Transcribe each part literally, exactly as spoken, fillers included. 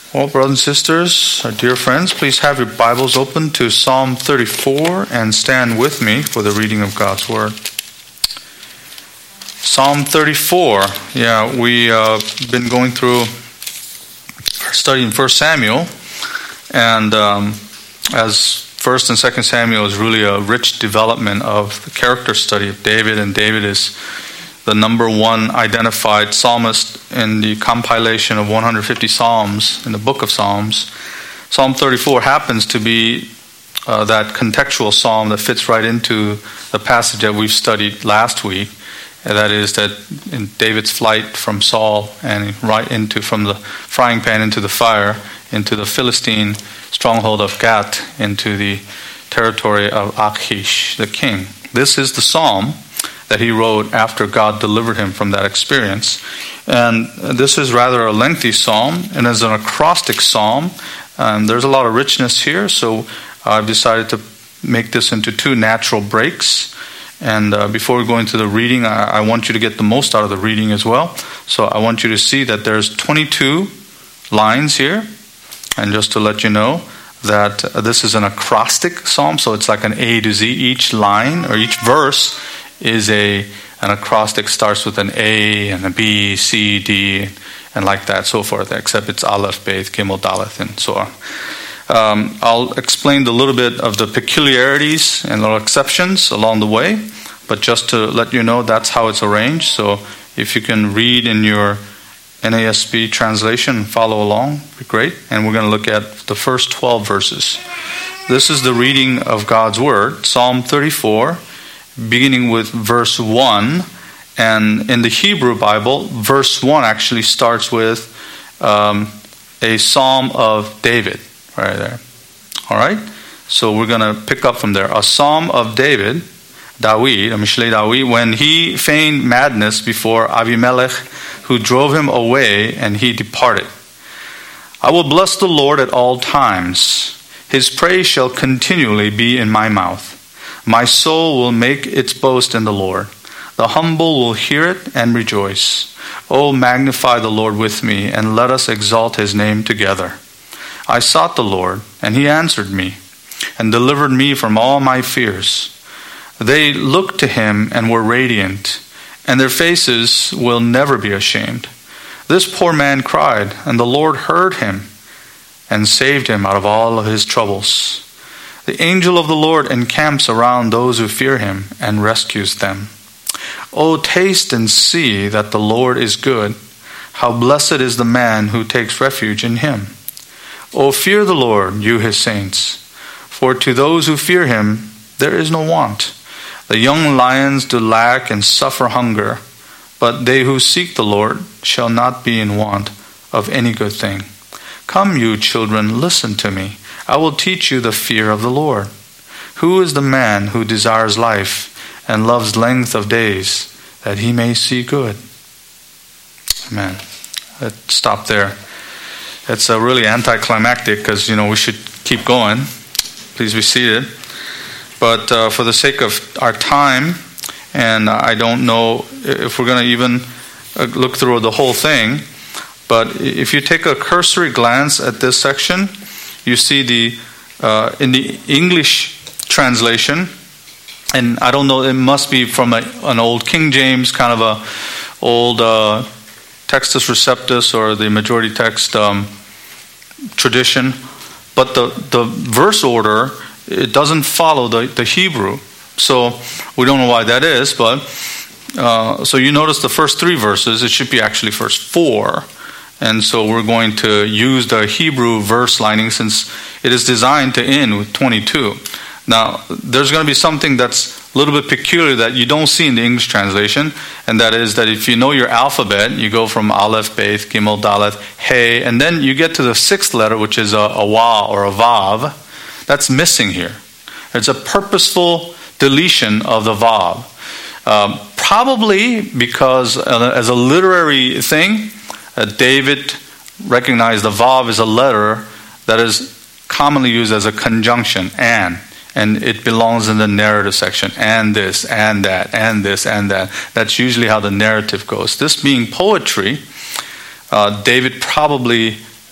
Well, brothers and sisters, our dear friends, please have your Bibles open to Psalm thirty-four and stand with me for the reading of God's Word. Psalm thirty-four. Yeah, we've uh, been going through our study in First Samuel, and um, as First and Second Samuel is really a rich development of the character study of David, and David is the number one identified psalmist in the compilation of one hundred fifty psalms in the book of Psalms. Psalm thirty-four happens to be uh, that contextual psalm that fits right into the passage that we've studied last week. And that is that in David's flight from Saul and right into from the frying pan into the fire, into the Philistine stronghold of Gath, into the territory of Achish, the king. This is the psalm that he wrote after God delivered him from that experience. And this is rather a lengthy psalm, and as an acrostic psalm, um, there's a lot of richness here, so I've decided to make this into two natural breaks. And uh, before we go into the reading, I, I want you to get the most out of the reading as well. So I want you to see that there's twenty-two lines here, and just to let you know that uh, this is an acrostic psalm, so it's like an A to Z. Each line or each verse is a an acrostic, starts with an A and a B, C, D, and like that, so forth, except it's Aleph, Beth, Gimel, Daleth, and so on. Um, I'll explain a little bit of the peculiarities and little exceptions along the way, but just to let you know, that's how it's arranged. So if you can read in your N A S B translation and follow along, be great. And we're going to look at the first twelve verses. This is the reading of God's Word, Psalm thirty-four, beginning with verse one. And in the Hebrew Bible, verse one actually starts with um, a psalm of David. Right there. All right? So we're going to pick up from there. A psalm of David, Dawid, Mishlei Dawid, when he feigned madness before Abimelech, who drove him away, and he departed. I will bless the Lord at all times. His praise shall continually be in my mouth. My soul will make its boast in the Lord. The humble will hear it and rejoice. Oh, magnify the Lord with me, and let us exalt his name together. I sought the Lord, and he answered me, and delivered me from all my fears. They looked to him and were radiant, and their faces will never be ashamed. This poor man cried, and the Lord heard him, and saved him out of all of his troubles. The angel of the Lord encamps around those who fear him, and rescues them. Oh, taste and see that the Lord is good. How blessed is the man who takes refuge in him. O fear the Lord, you his saints, for to those who fear him there is no want. The young lions do lack and suffer hunger, but they who seek the Lord shall not be in want of any good thing. Come, you children, listen to me. I will teach you the fear of the Lord. Who is the man who desires life and loves length of days, that he may see good? Amen. Let's stop there. It's a really anticlimactic because, you know, we should keep going. Please be seated. But uh, for the sake of our time, and I don't know if we're going to even look through the whole thing, but if you take a cursory glance at this section, you see the, uh, in the English translation, and I don't know, it must be from a, an old King James, kind of a old uh, Textus Receptus or the majority text um, tradition, but the, the verse order, it doesn't follow the, the Hebrew. So we don't know why that is, but uh, so you notice the first three verses, it should be actually first four. And so we're going to use the Hebrew verse lining since it is designed to end with twenty-two. Now, there's going to be something that's a little bit peculiar that you don't see in the English translation, and that is that if you know your alphabet, you go from Aleph, Beth, Gimel, Daleth, Hey, and then you get to the sixth letter, which is a, a Wa or a Vav. That's missing here. It's a purposeful deletion of the Vav. Um, probably because uh, as a literary thing, uh, David recognized the Vav as a letter that is commonly used as a conjunction, and. And it belongs in the narrative section. And this, and that, and this, and that. That's usually how the narrative goes. This being poetry, uh, David probably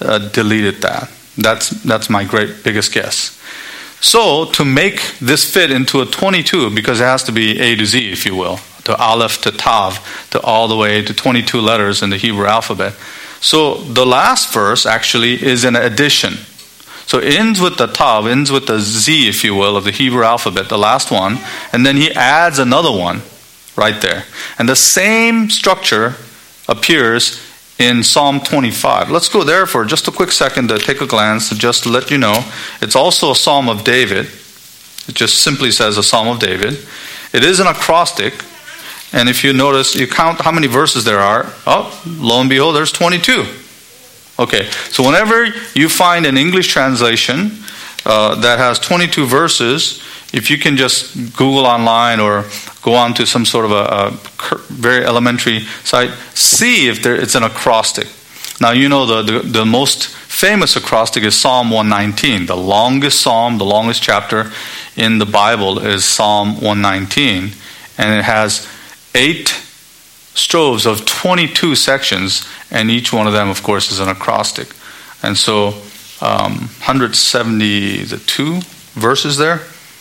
uh, deleted that. That's that's my great biggest guess. So to make this fit into a twenty-two, because it has to be A to Z, if you will, to Aleph to Tav, to all the way to twenty-two letters in the Hebrew alphabet. So the last verse actually is an addition. So it ends with the Tav, ends with the Z, if you will, of the Hebrew alphabet, the last one, and then he adds another one right there. And the same structure appears in Psalm twenty-five. Let's go there for just a quick second to take a glance, to just let you know. It's also a Psalm of David. It just simply says a Psalm of David. It is an acrostic. And if you notice, you count how many verses there are. Oh, lo and behold, there's twenty-two. Okay, so whenever you find an English translation uh, that has twenty-two verses, if you can just Google online or go on to some sort of a, a very elementary site, see if there, it's an acrostic. Now, you know the, the, the most famous acrostic is Psalm one nineteen. The longest psalm, the longest chapter in the Bible is Psalm one nineteen. And it has eight strophes of twenty-two sections, and each one of them, of course, is an acrostic. And so um, one hundred seventy-two verses there.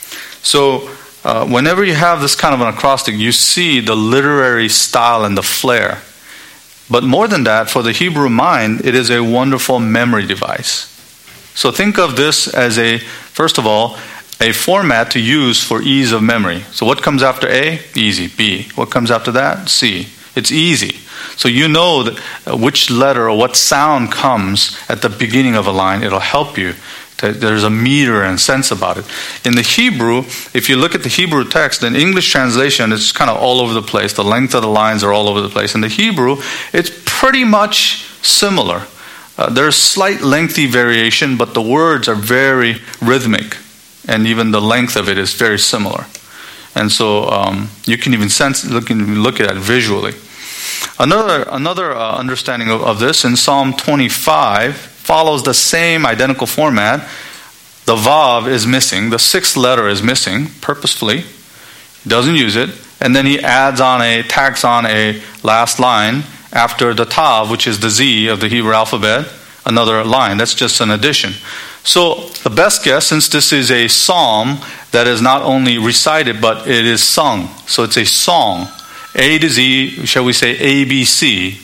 So uh, whenever you have this kind of an acrostic, you see the literary style and the flair. But more than that, for the Hebrew mind, it is a wonderful memory device. So think of this as a, first of all, a format to use for ease of memory. So what comes after A? Easy. B. What comes after that? C. It's easy. So you know that which letter or what sound comes at the beginning of a line. It'll help you. To, there's a meter and sense about it. In the Hebrew, if you look at the Hebrew text, in English translation, it's kind of all over the place. The length of the lines are all over the place. In the Hebrew, it's pretty much similar. Uh, there's slight lengthy variation, but the words are very rhythmic. And even the length of it is very similar. And so um, you can even sense, look, look at it visually. Another another uh, understanding of, of this in Psalm twenty-five follows the same identical format. The Vav is missing. The sixth letter is missing purposefully. He doesn't use it. And then he adds on a, tacks on a last line after the Tav, which is the Z of the Hebrew alphabet, another line. That's just an addition. So the best guess, since this is a psalm that is not only recited, but it is sung. So it's a song. A to Z, shall we say A B C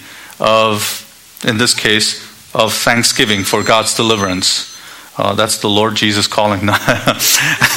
of, in this case, of thanksgiving for God's deliverance. Uh, that's the Lord Jesus calling. That's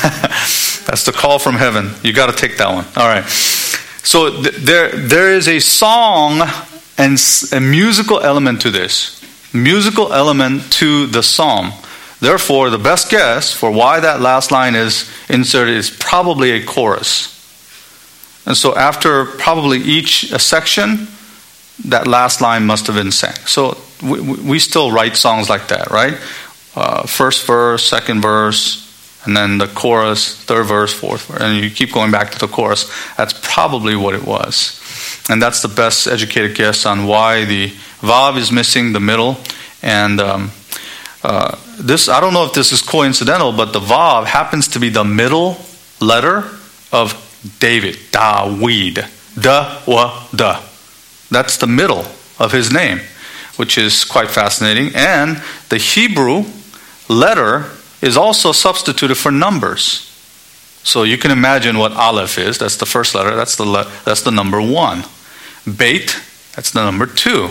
the call from heaven. You got to take that one. All right. So th- there, there is a song and a musical element to this. Musical element to the psalm. Therefore, the best guess for why that last line is inserted is probably a chorus. And so after probably each a section, that last line must have been sang. So we, we still write songs like that, right? Uh, first verse, second verse, and then the chorus, third verse, fourth verse, and you keep going back to the chorus. That's probably what it was. And that's the best educated guess on why the Vav is missing, the middle. And um, uh, this, I don't know if this is coincidental, but the Vav happens to be the middle letter of David, Dawid, da, wa, da. That's the middle of his name, which is quite fascinating. And the Hebrew letter is also substituted for numbers. So you can imagine what Aleph is. That's the first letter. That's the le- that's the number one. Beit, that's the number two.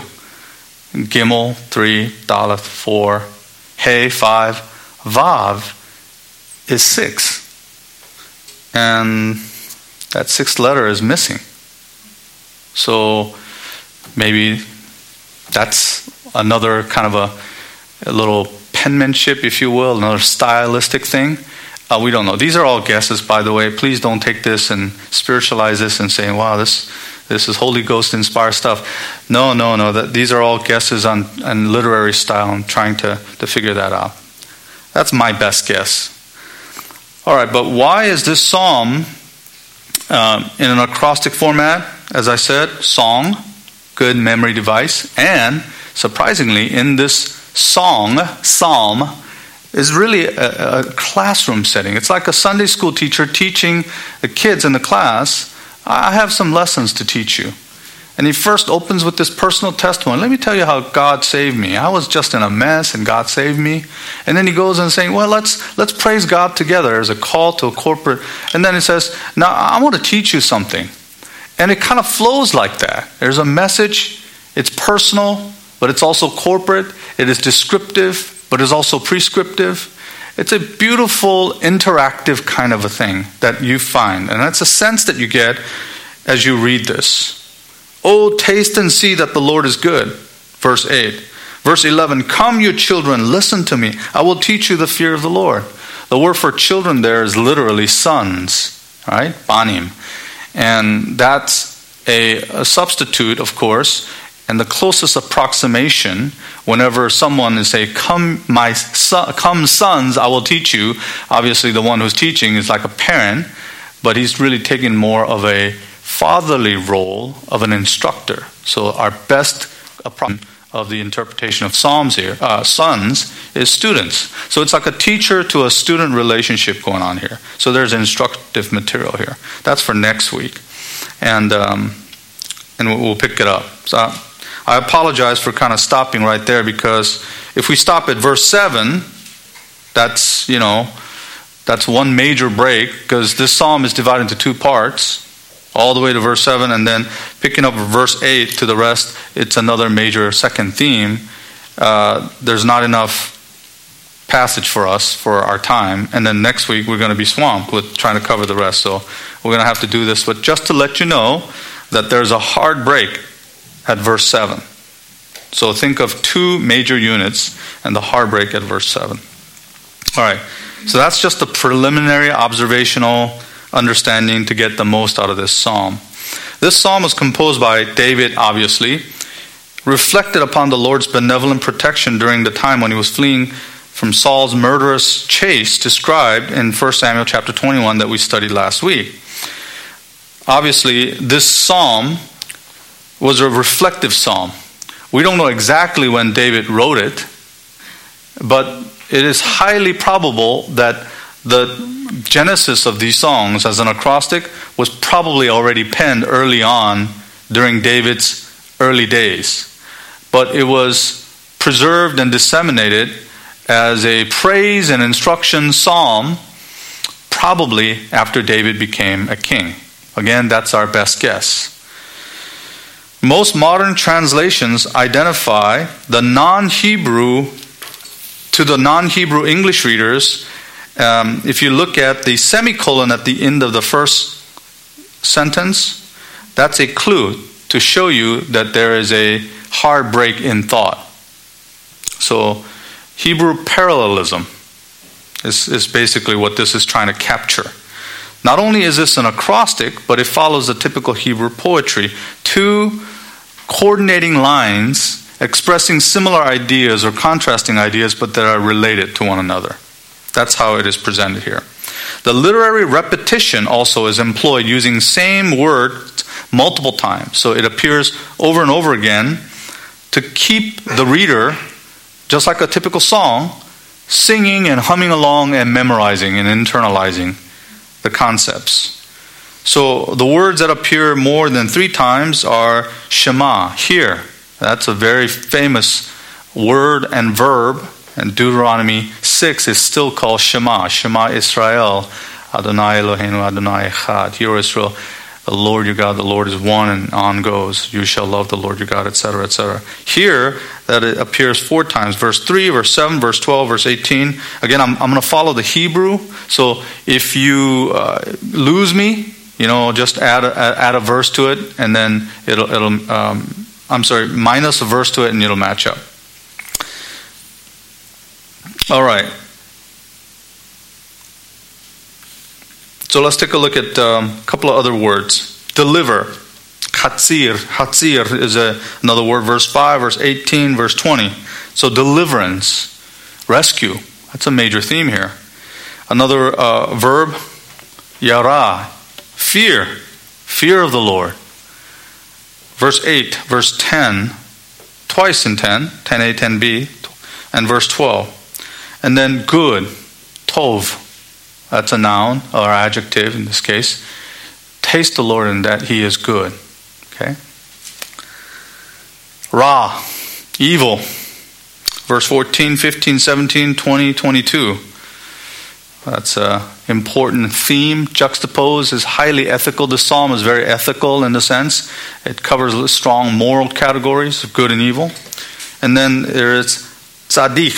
Gimel, three. Daleth, four. Hey, five. Vav is six. And that sixth letter is missing. So maybe that's another kind of a, a little penmanship, if you will, another stylistic thing. Uh, we don't know. These are all guesses, by the way. Please don't take this and spiritualize this and say, wow, this this is Holy Ghost inspired stuff. No, no, no. That these are all guesses on, on literary style. I'm trying to, to figure that out. That's my best guess. All right, but why is this psalm um, in an acrostic format? As I said, song, good memory device, and surprisingly, in this song, psalm, is really a, a classroom setting. It's like a Sunday school teacher teaching the kids in the class, I have some lessons to teach you. And he first opens with this personal testimony. Let me tell you how God saved me. I was just in a mess and God saved me. And then he goes and saying, well, let's let's praise God together as a call to a corporate. And then he says, now I want to teach you something. And it kind of flows like that. There's a message. It's personal, but it's also corporate. It is descriptive, but it's also prescriptive. It's a beautiful, interactive kind of a thing that you find. And that's a sense that you get as you read this. Oh, taste and see that the Lord is good. Verse eight. Verse eleven, come you children, listen to me. I will teach you the fear of the Lord. The word for children there is literally sons, right? Banim. And that's a, a substitute, of course, and the closest approximation whenever someone is saying, come my son, come sons, I will teach you. Obviously the one who's teaching is like a parent, but he's really taking more of a fatherly role of an instructor. So our best approximation of the interpretation of Psalms here, uh, sons, is students. So it's like a teacher to a student relationship going on here. So there's instructive material here. That's for next week. And um, and we'll pick it up. So I, I apologize for kind of stopping right there, because if we stop at verse seven, that's, you know, that's one major break, because this psalm is divided into two parts, all the way to verse seven, and then picking up verse eight to the rest, it's another major second theme. Uh, there's not enough passage for us for our time, and then next week we're going to be swamped with trying to cover the rest, so we're going to have to do this. But just to let you know that there's a hard break at verse seven. So think of two major units and the hard break at verse seven. All right, so that's just a preliminary observational understanding to get the most out of this psalm. This psalm was composed by David, obviously, reflected upon the Lord's benevolent protection during the time when he was fleeing from Saul's murderous chase, described in First Samuel chapter twenty-one that we studied last week. Obviously, this psalm was a reflective psalm. We don't know exactly when David wrote it, but it is highly probable that the genesis of these songs as an acrostic was probably already penned early on during David's early days. But it was preserved and disseminated as a praise and instruction psalm probably after David became a king. Again, that's our best guess. Most modern translations identify the non-Hebrew, to the non-Hebrew English readers, um, if you look at the semicolon at the end of the first sentence, that's a clue to show you that there is a hard break in thought. So Hebrew parallelism is, is basically what this is trying to capture. Not only is this an acrostic, but it follows the typical Hebrew poetry. Two coordinating lines expressing similar ideas or contrasting ideas, but that are related to one another. That's how it is presented here. The literary repetition also is employed using same words multiple times. So it appears over and over again to keep the reader, just like a typical song, singing and humming along and memorizing and internalizing the concepts. So the words that appear more than three times are Shema, hear. That's a very famous word and verb. And Deuteronomy six is still called Shema. Shema Israel, Adonai Eloheinu Adonai Echad. Hear Israel, the Lord your God, the Lord is one, and on goes. You shall love the Lord your God, et cetera, et cetera. Here, that it appears four times. Verse three, verse seven, verse twelve, verse eighteen. Again, I'm, I'm going to follow the Hebrew. So if you uh, lose me, you know, just add a, add a verse to it, and then it'll, it'll um, I'm sorry, minus a verse to it, and it'll match up. All right. So let's take a look at um, a couple of other words. Deliver. Hatzir. Hatzir is a, another word. Verse five, verse eighteen, verse twenty. So deliverance, rescue. That's a major theme here. Another uh, verb, yara. Fear. Fear of the Lord. Verse eight, verse ten. Twice in ten. ten A, ten B. And verse twelve. And then good, tov, that's a noun or adjective in this case. Taste the Lord and that He is good. Okay? Ra, evil. Verse fourteen, fifteen, seventeen, twenty, twenty-two. That's an important theme. Juxtaposed is highly ethical. This psalm is very ethical in the sense. It covers strong moral categories of good and evil. And then there is tzaddik.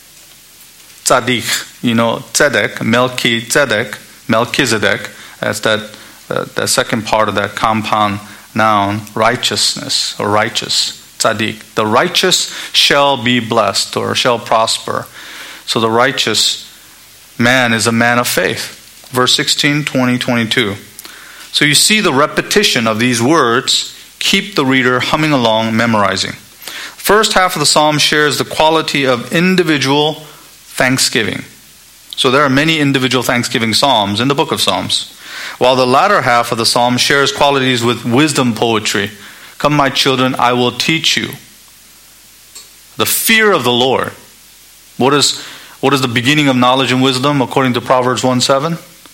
Tzaddik. You know, tzedek, Melchizedek, Melchizedek. That's that, uh, that second part of that compound noun, righteousness or righteous. Tzaddik. The righteous shall be blessed or shall prosper. So the righteous man is a man of faith. Verse sixteen, twenty, twenty-two. So you see the repetition of these words keep the reader humming along, memorizing. First half of the psalm shares the quality of individual thanksgiving. So there are many individual thanksgiving psalms in the book of Psalms. While the latter half of the psalm shares qualities with wisdom poetry. Come, my children, I will teach you. The fear of the Lord. What is What is the beginning of knowledge and wisdom according to Proverbs one seven?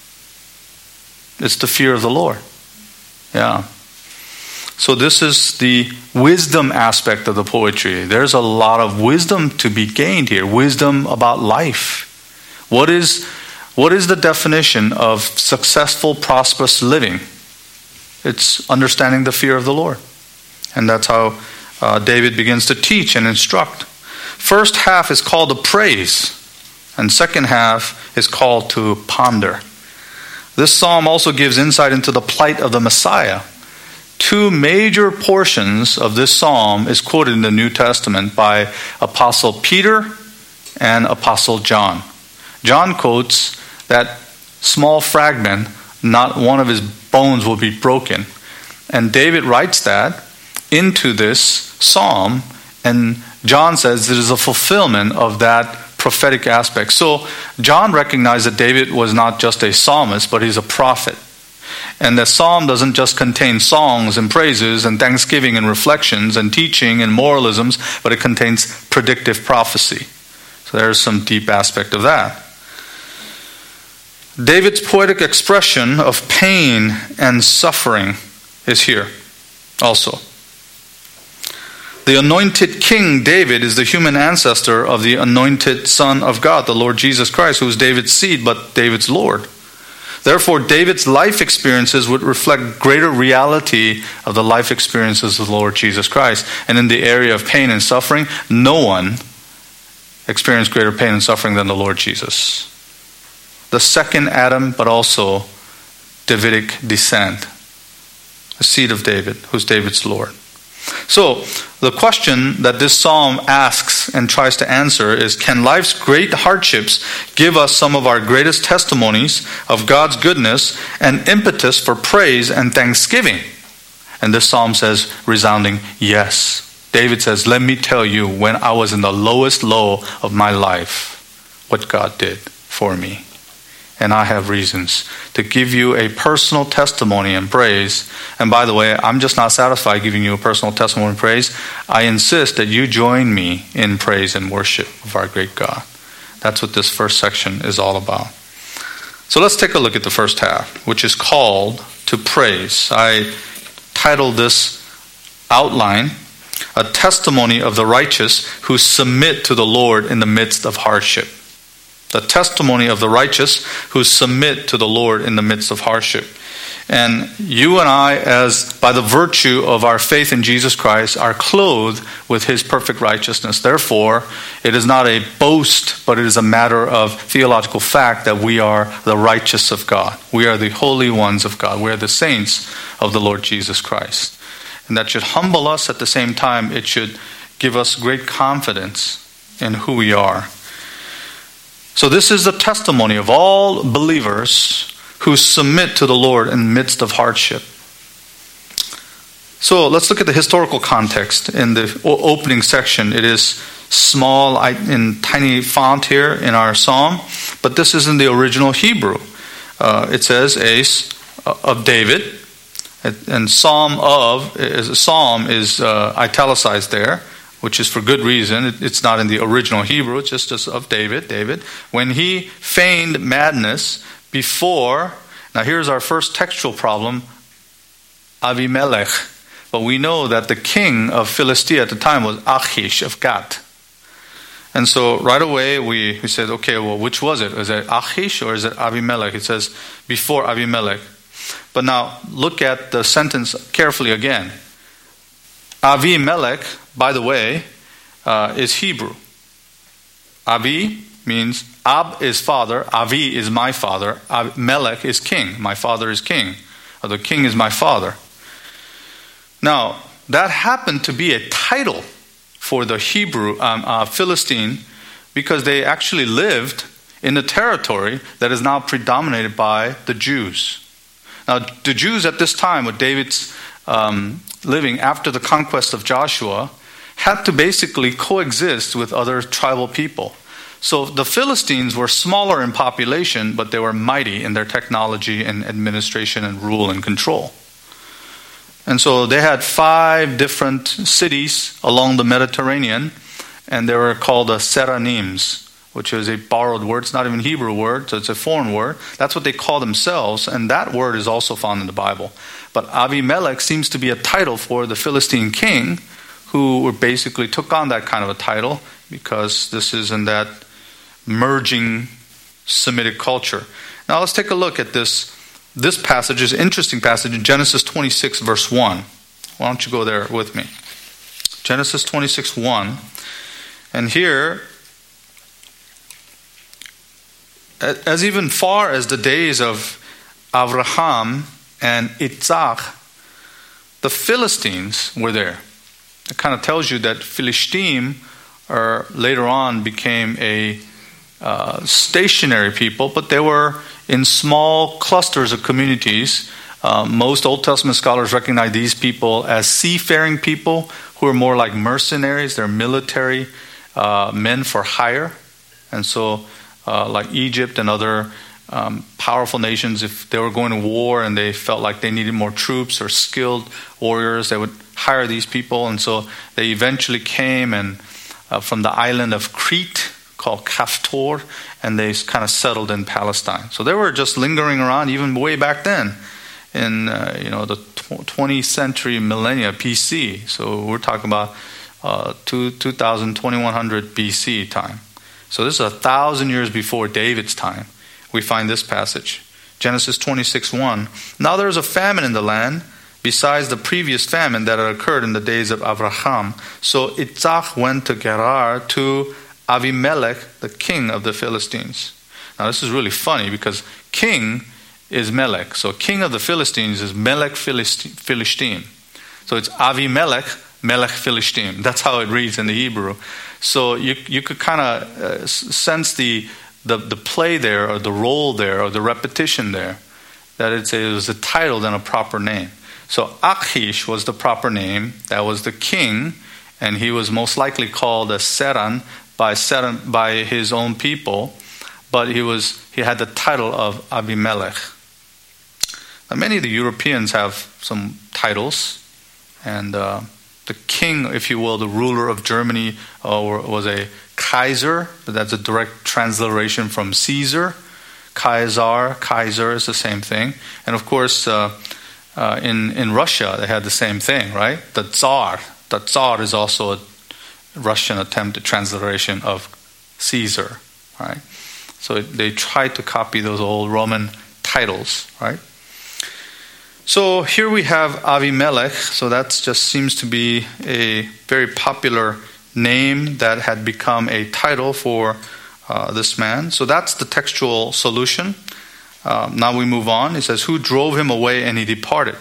It's the fear of the Lord. Yeah. So this is the wisdom aspect of the poetry. There's a lot of wisdom to be gained here. Wisdom about life. What is, what is the definition of successful, prosperous living? It's understanding the fear of the Lord. And that's how uh, David begins to teach and instruct. First half is called the praise. And second half is called to ponder. This psalm also gives insight into the plight of the Messiah. Two major portions of this psalm is quoted in the New Testament by Apostle Peter and Apostle John. John quotes that small fragment, not one of his bones will be broken. And David writes that into this psalm, and John says it is a fulfillment of that prophetic aspect. So John recognized that David was not just a psalmist, but he's a prophet. And the psalm doesn't just contain songs and praises and thanksgiving and reflections and teaching and moralisms, but it contains predictive prophecy. So there's some deep aspect of that. David's poetic expression of pain and suffering is here also. The anointed King David is the human ancestor of the anointed Son of God, the Lord Jesus Christ, who is David's seed, but David's Lord. Therefore, David's life experiences would reflect greater reality of the life experiences of the Lord Jesus Christ. And in the area of pain and suffering, no one experienced greater pain and suffering than the Lord Jesus. The second Adam, but also Davidic descent. The seed of David, who's David's Lord. So, the question that this psalm asks and tries to answer is, can life's great hardships give us some of our greatest testimonies of God's goodness and impetus for praise and thanksgiving? And this psalm says, resounding, yes. David says, let me tell you when I was in the lowest low of my life, what God did for me. And I have reasons to give you a personal testimony and praise. And by the way, I'm just not satisfied giving you a personal testimony and praise. I insist that you join me in praise and worship of our great God. That's what this first section is all about. So let's take a look at the first half, which is called to praise. I titled this outline, A Testimony of the Righteous Who Submit to the Lord in the Midst of Hardship. The testimony of the righteous who submit to the Lord in the midst of hardship. And you and I, as by the virtue of our faith in Jesus Christ, are clothed with His perfect righteousness. Therefore, it is not a boast, but it is a matter of theological fact that we are the righteous of God. We are the holy ones of God. We are the saints of the Lord Jesus Christ. And that should humble us. At the same time, it should give us great confidence in who we are. So this is the testimony of all believers who submit to the Lord in the midst of hardship. So let's look at the historical context in the opening section. It is small in tiny font here in our psalm, but this is in the original Hebrew. Uh, it says Ace of David, and Psalm of is a psalm is uh, italicized there, which is for good reason. It's not in the original Hebrew. It's just as of David. David, when he feigned madness before. Now here's our first textual problem. Avimelech, But we know that the king of Philistia at the time was Achish of Gath. And so right away we, we said, okay, well, which was it? Is it Achish or is it Abimelech? It says before Abimelech. But now look at the sentence carefully again. Avimelech, by the way, uh, is Hebrew. Avi means Ab is father, Avi is my father, Melech is king. My father is king. Or the king is my father. Now, that happened to be a title for the Hebrew um, uh, Philistine because they actually lived in a territory that is now predominated by the Jews. Now, the Jews at this time, with David's um, living after the conquest of Joshua, had to basically coexist with other tribal people. So the Philistines were smaller in population, but they were mighty in their technology and administration and rule and control. And so they had five different cities along the Mediterranean, and they were called the Seranims, which is a borrowed word. It's not even a Hebrew word, so it's a foreign word. That's what they call themselves, and that word is also found in the Bible. But Avimelech seems to be a title for the Philistine king, who basically took on that kind of a title because this is in that merging Semitic culture. Now let's take a look at this. This passage is an interesting passage in Genesis twenty-six, verse one. Why don't you go there with me? Genesis twenty-six, one. And here, as even far as the days of Abraham and Isaac, the Philistines were there. It kind of tells you that Philistine or later on became a uh, stationary people, but they were in small clusters of communities. Uh, most Old Testament scholars recognize these people as seafaring people who are more like mercenaries. They're military uh, men for hire. And so uh, like Egypt and other um, powerful nations, if they were going to war and they felt like they needed more troops or skilled warriors, they would hire these people. And so they eventually came and uh, from the island of Crete, called Kaftor, and they kind of settled in Palestine. So they were just lingering around even way back then in uh, you know the twentieth century millennia B C. So we're talking about uh, two thousand, twenty-one hundred B C time. So this is a thousand years before David's time. We find this passage, Genesis twenty-six, one. Now there was a famine in the land besides the previous famine that had occurred in the days of Abraham. So Isaac went to Gerar to Avimelech, the king of the Philistines. Now this is really funny because king is Melech. So king of the Philistines is Melech Philistine. So it's Avimelech, Melech Philistine. That's how it reads in the Hebrew. So you you could kind of uh, sense the, the the play there, or the role there, or the repetition there, that it's a, it was a title than a proper name. So Achish was the proper name. That was the king, and he was most likely called a Seran by Seran, by his own people, but he was he had the title of Abimelech. Now, many of the Europeans have some titles, and uh, the king, if you will, the ruler of Germany, uh, was a Kaiser. That's a direct transliteration from Caesar. Kaiser, Kaiser is the same thing. And of course, uh, uh, in in Russia, they had the same thing, right? The Tsar. The Tsar is also a Russian attempted transliteration of Caesar, right? So they tried to copy those old Roman titles, right? So here we have Avimelech. So that just seems to be a very popular name that had become a title for uh, this man. So that's the textual solution. Uh, now we move on. It says, who drove him away and he departed.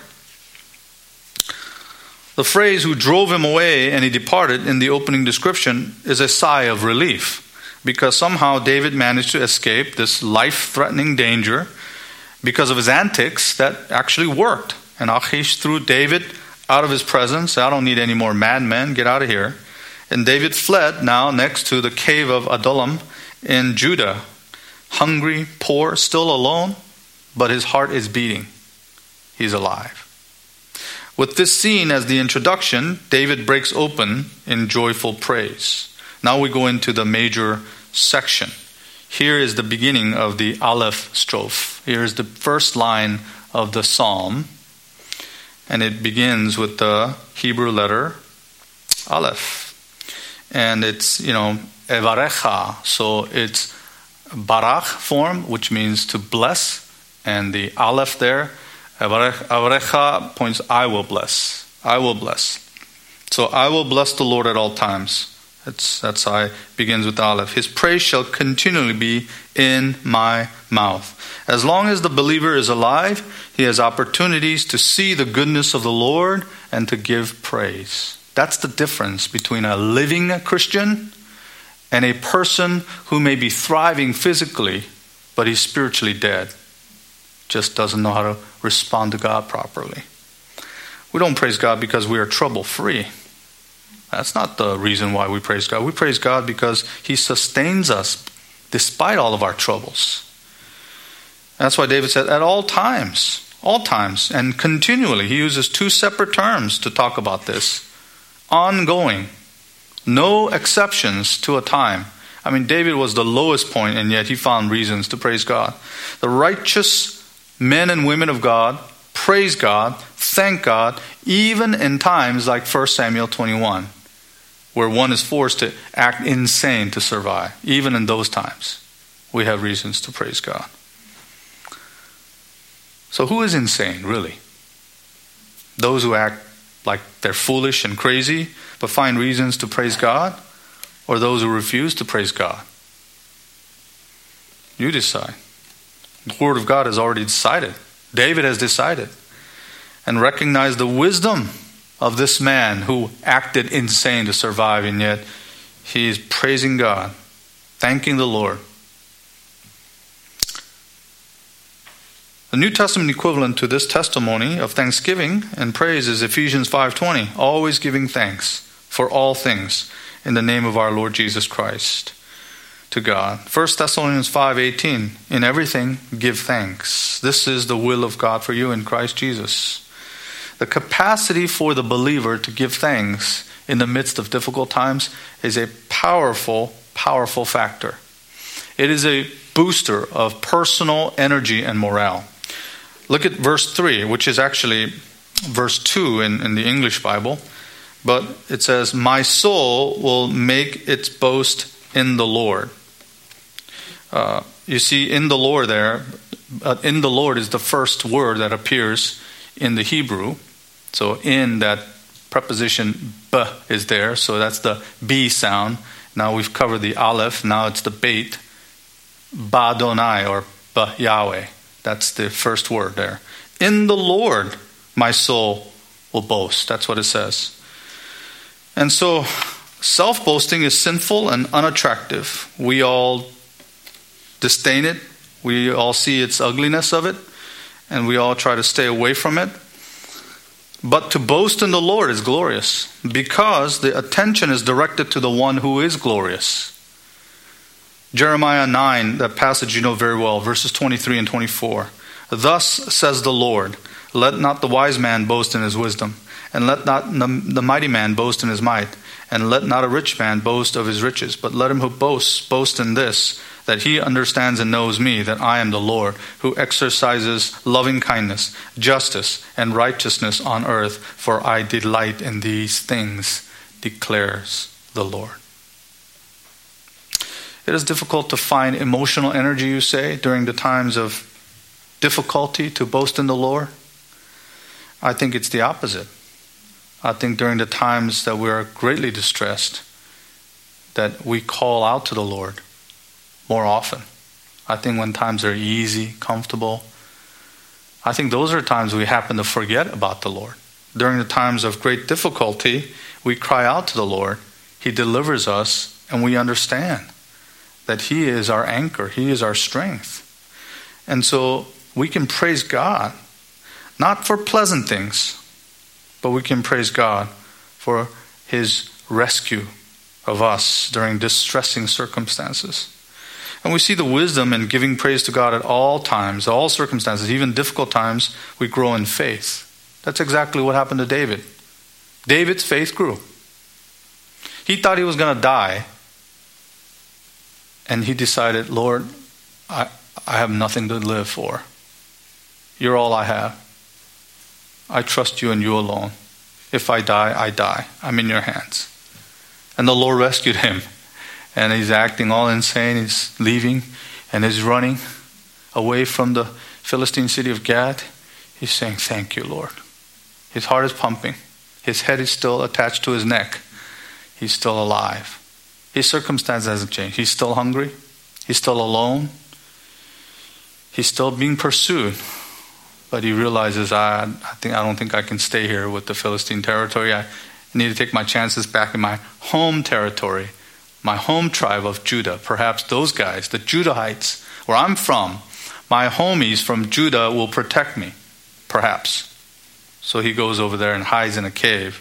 The phrase, who drove him away and he departed, in the opening description is a sigh of relief, because somehow David managed to escape this life-threatening danger because of his antics that actually worked. And Achish threw David out of his presence. I don't need any more madmen. Get out of here. And David fled now next to the cave of Adullam in Judah. Hungry, poor, still alone, but his heart is beating. He's alive. With this scene as the introduction, David breaks open in joyful praise. Now we go into the major section. Here is the beginning of the Aleph strophe. Here is the first line of the psalm. And it begins with the Hebrew letter Aleph. And it's, you know, Evarecha. So it's Barach form, which means to bless. And the Aleph there, Evarecha, points, I will bless. I will bless. So I will bless the Lord at all times. That's, that's how it begins with Aleph. His praise shall continually be in my mouth. As long as the believer is alive, he has opportunities to see the goodness of the Lord and to give praise. That's the difference between a living Christian and a person who may be thriving physically, but he's spiritually dead. Just doesn't know how to respond to God properly. We don't praise God because we are trouble-free. That's not the reason why we praise God. We praise God because He sustains us despite all of our troubles. That's why David said, at all times, all times, and continually. He uses two separate terms to talk about this. Ongoing. No exceptions to a time. I mean, David was the lowest point, and yet he found reasons to praise God. The righteous men and women of God praise God, thank God, even in times like First Samuel twenty-one, where one is forced to act insane to survive. Even in those times, we have reasons to praise God. So who is insane, really? Those who act like they're foolish and crazy, but find reasons to praise God? Or those who refuse to praise God? You decide. The Word of God has already decided. David has decided. And recognized the wisdom of this man who acted insane to survive, and yet he is praising God, thanking the Lord. The New Testament equivalent to this testimony of thanksgiving and praise is Ephesians five twenty, always giving thanks for all things in the name of our Lord Jesus Christ to God. First Thessalonians five eighteen, in everything give thanks. This is the will of God for you in Christ Jesus. The capacity for the believer to give thanks in the midst of difficult times is a powerful, powerful factor. It is a booster of personal energy and morale. Look at verse three, which is actually verse two in, in the English Bible. But it says, my soul will make its boast in the Lord. Uh, you see, in the Lord there, uh, in the Lord is the first word that appears in the Hebrew. So in, that preposition b is there. So that's the b sound. Now we've covered the aleph. Now it's the bait. Ba-Donai, or ba Yahweh. That's the first word there. In the Lord, my soul will boast. That's what it says. And so self-boasting is sinful and unattractive. We all disdain it. We all see its ugliness of it. And we all try to stay away from it. But to boast in the Lord is glorious, because the attention is directed to the one who is glorious. Jeremiah nine, that passage you know very well, verses twenty-three and twenty-four. Thus says the Lord, let not the wise man boast in his wisdom, and let not the mighty man boast in his might, and let not a rich man boast of his riches, but let him who boasts boast in this, that he understands and knows me, that I am the Lord, who exercises loving kindness, justice, and righteousness on earth, for I delight in these things, declares the Lord. It is difficult to find emotional energy, you say, during the times of difficulty to boast in the Lord. I think it's the opposite. I think during the times that we are greatly distressed, that we call out to the Lord more often. I think when times are easy, comfortable, I think those are times we happen to forget about the Lord. During the times of great difficulty, we cry out to the Lord. He delivers us, and we understand that He is our anchor. He is our strength. And so we can praise God, not for pleasant things, but we can praise God for His rescue of us during distressing circumstances. And we see the wisdom in giving praise to God at all times, all circumstances, even difficult times, we grow in faith. That's exactly what happened to David. David's faith grew. He thought he was going to die. And he decided, Lord, I, I have nothing to live for. You're all I have. I trust you and you alone. If I die, I die. I'm in your hands. And the Lord rescued him. And he's acting all insane. He's leaving and he's running away from the Philistine city of Gath. He's saying, thank you, Lord. His heart is pumping. His head is still attached to his neck. He's still alive. His circumstance hasn't changed. He's still hungry. He's still alone. He's still being pursued. But he realizes, I, I think I don't think I can stay here with the Philistine territory. I need to take my chances back in my home territory, my home tribe of Judah. Perhaps those guys, the Judahites, where I'm from, my homies from Judah will protect me. Perhaps. So he goes over there and hides in a cave.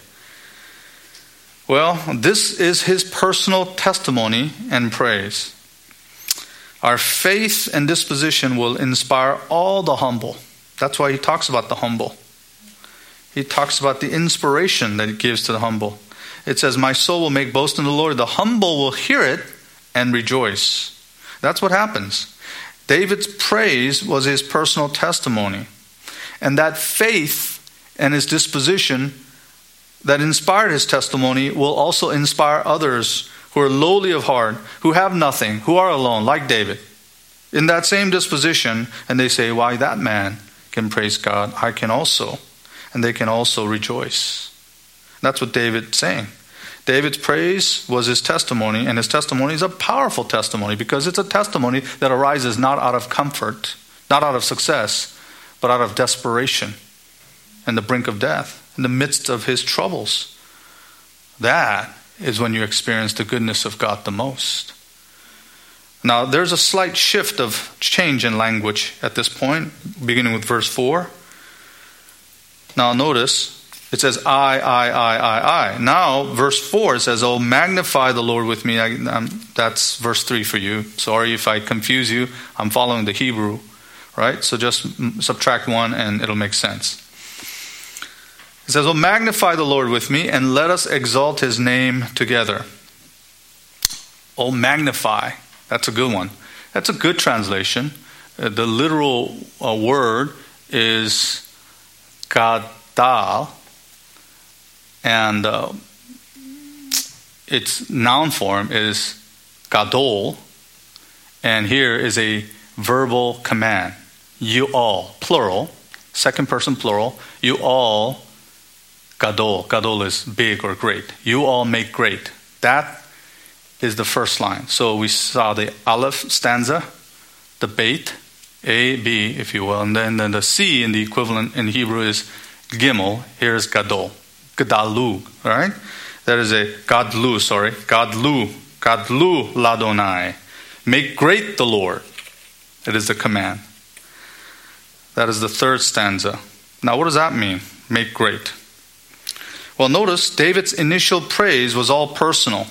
Well, this is his personal testimony and praise. Our faith and disposition will inspire all the humble. That's why he talks about the humble. He talks about the inspiration that he gives to the humble. It says, my soul will make boast in the Lord. The humble will hear it and rejoice. That's what happens. David's praise was his personal testimony. And that faith and his disposition that inspired his testimony will also inspire others who are lowly of heart, who have nothing, who are alone, like David. In that same disposition, and they say, why, that man can praise God, I can also. And they can also rejoice. That's what David's saying. David's praise was his testimony, and his testimony is a powerful testimony because it's a testimony that arises not out of comfort, not out of success, but out of desperation and the brink of death, in the midst of his troubles. That is when you experience the goodness of God the most. Now, there's a slight shift of change in language at this point, beginning with verse four. Now, notice, it says, I, I, I, I, I. Now, verse four says, oh, magnify the Lord with me. I, um, that's verse three for you. Sorry if I confuse you. I'm following the Hebrew, right? So just subtract one and it'll make sense. It says, oh, magnify the Lord with me and let us exalt his name together. Oh, magnify. That's a good one. That's a good translation. Uh, the literal uh, word is gadal, and uh, its noun form is gadol, and here is a verbal command. You all, plural, second person plural, you all, gadol. Gadol is big or great. You all make great. That is the first line. So we saw the Aleph stanza, the Beit, A, B, if you will, and then, then the C in the equivalent in Hebrew is Gimel. Here is Gadol, Gadalu, all right? That is a Gadlu, sorry, Gadlu, Gadlu Ladonai. Make great the Lord. It is the command. That is the third stanza. Now, what does that mean? Make great. Well, notice David's initial praise was all personal.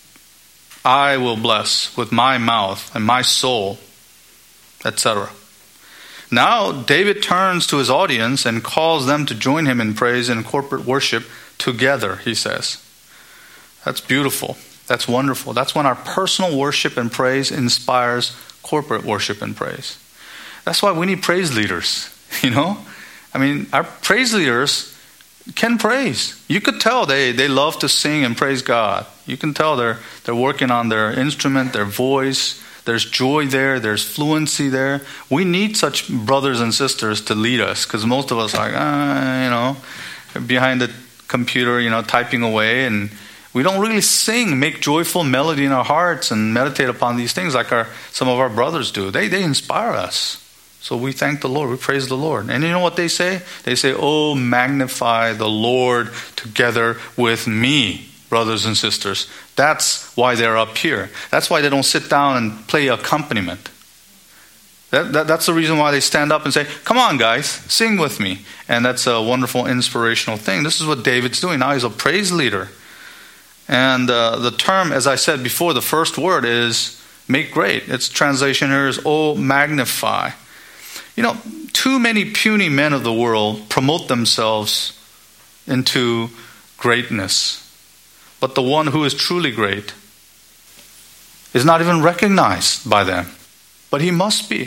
I will bless with my mouth and my soul, et cetera. Now, David turns to his audience and calls them to join him in praise and corporate worship together, he says. That's beautiful. That's wonderful. That's when our personal worship and praise inspires corporate worship and praise. That's why we need praise leaders, you know? I mean, our praise leaders can praise. You could tell they, they love to sing and praise God. You can tell they're they're working on their instrument, their voice. There's joy there. There's fluency there. We need such brothers and sisters to lead us because most of us are like, ah, you know, behind the computer, you know, typing away, and we don't really sing, make joyful melody in our hearts and meditate upon these things like our some of our brothers do. They they inspire us. So we thank the Lord. We praise the Lord. And you know what they say? They say, oh, magnify the Lord together with me, brothers and sisters. That's why they're up here. That's why they don't sit down and play accompaniment. That, that, that's the reason why they stand up and say, come on, guys, sing with me. And that's a wonderful, inspirational thing. This is what David's doing. Now he's a praise leader. And uh, the term, as I said before, the first word is make great. Its translation here is, oh, magnify. You know, too many puny men of the world promote themselves into greatness. But the one who is truly great is not even recognized by them. But he must be.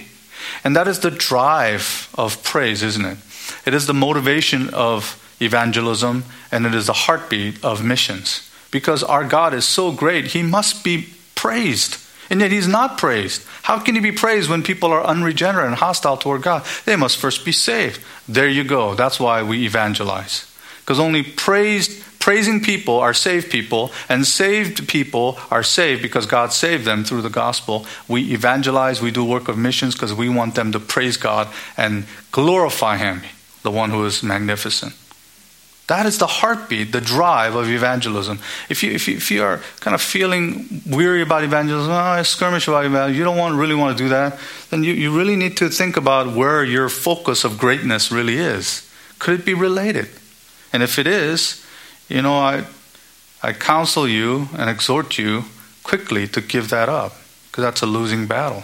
And that is the drive of praise, isn't it? It is the motivation of evangelism, and it is the heartbeat of missions. Because our God is so great, He must be praised. And yet He's not praised. How can He be praised when people are unregenerate and hostile toward God? They must first be saved. There you go. That's why we evangelize. Because only praised, praising people are saved people, and saved people are saved because God saved them through the gospel. We evangelize, we do work of missions because we want them to praise God and glorify Him, the one who is magnificent. That is the heartbeat, the drive of evangelism. If you if you, if you are kind of feeling weary about evangelism, oh, I skirmish about evangelism, you don't want really want to do that, then you, you really need to think about where your focus of greatness really is. Could it be related? And if it is, you know, I I counsel you and exhort you quickly to give that up, because that's a losing battle.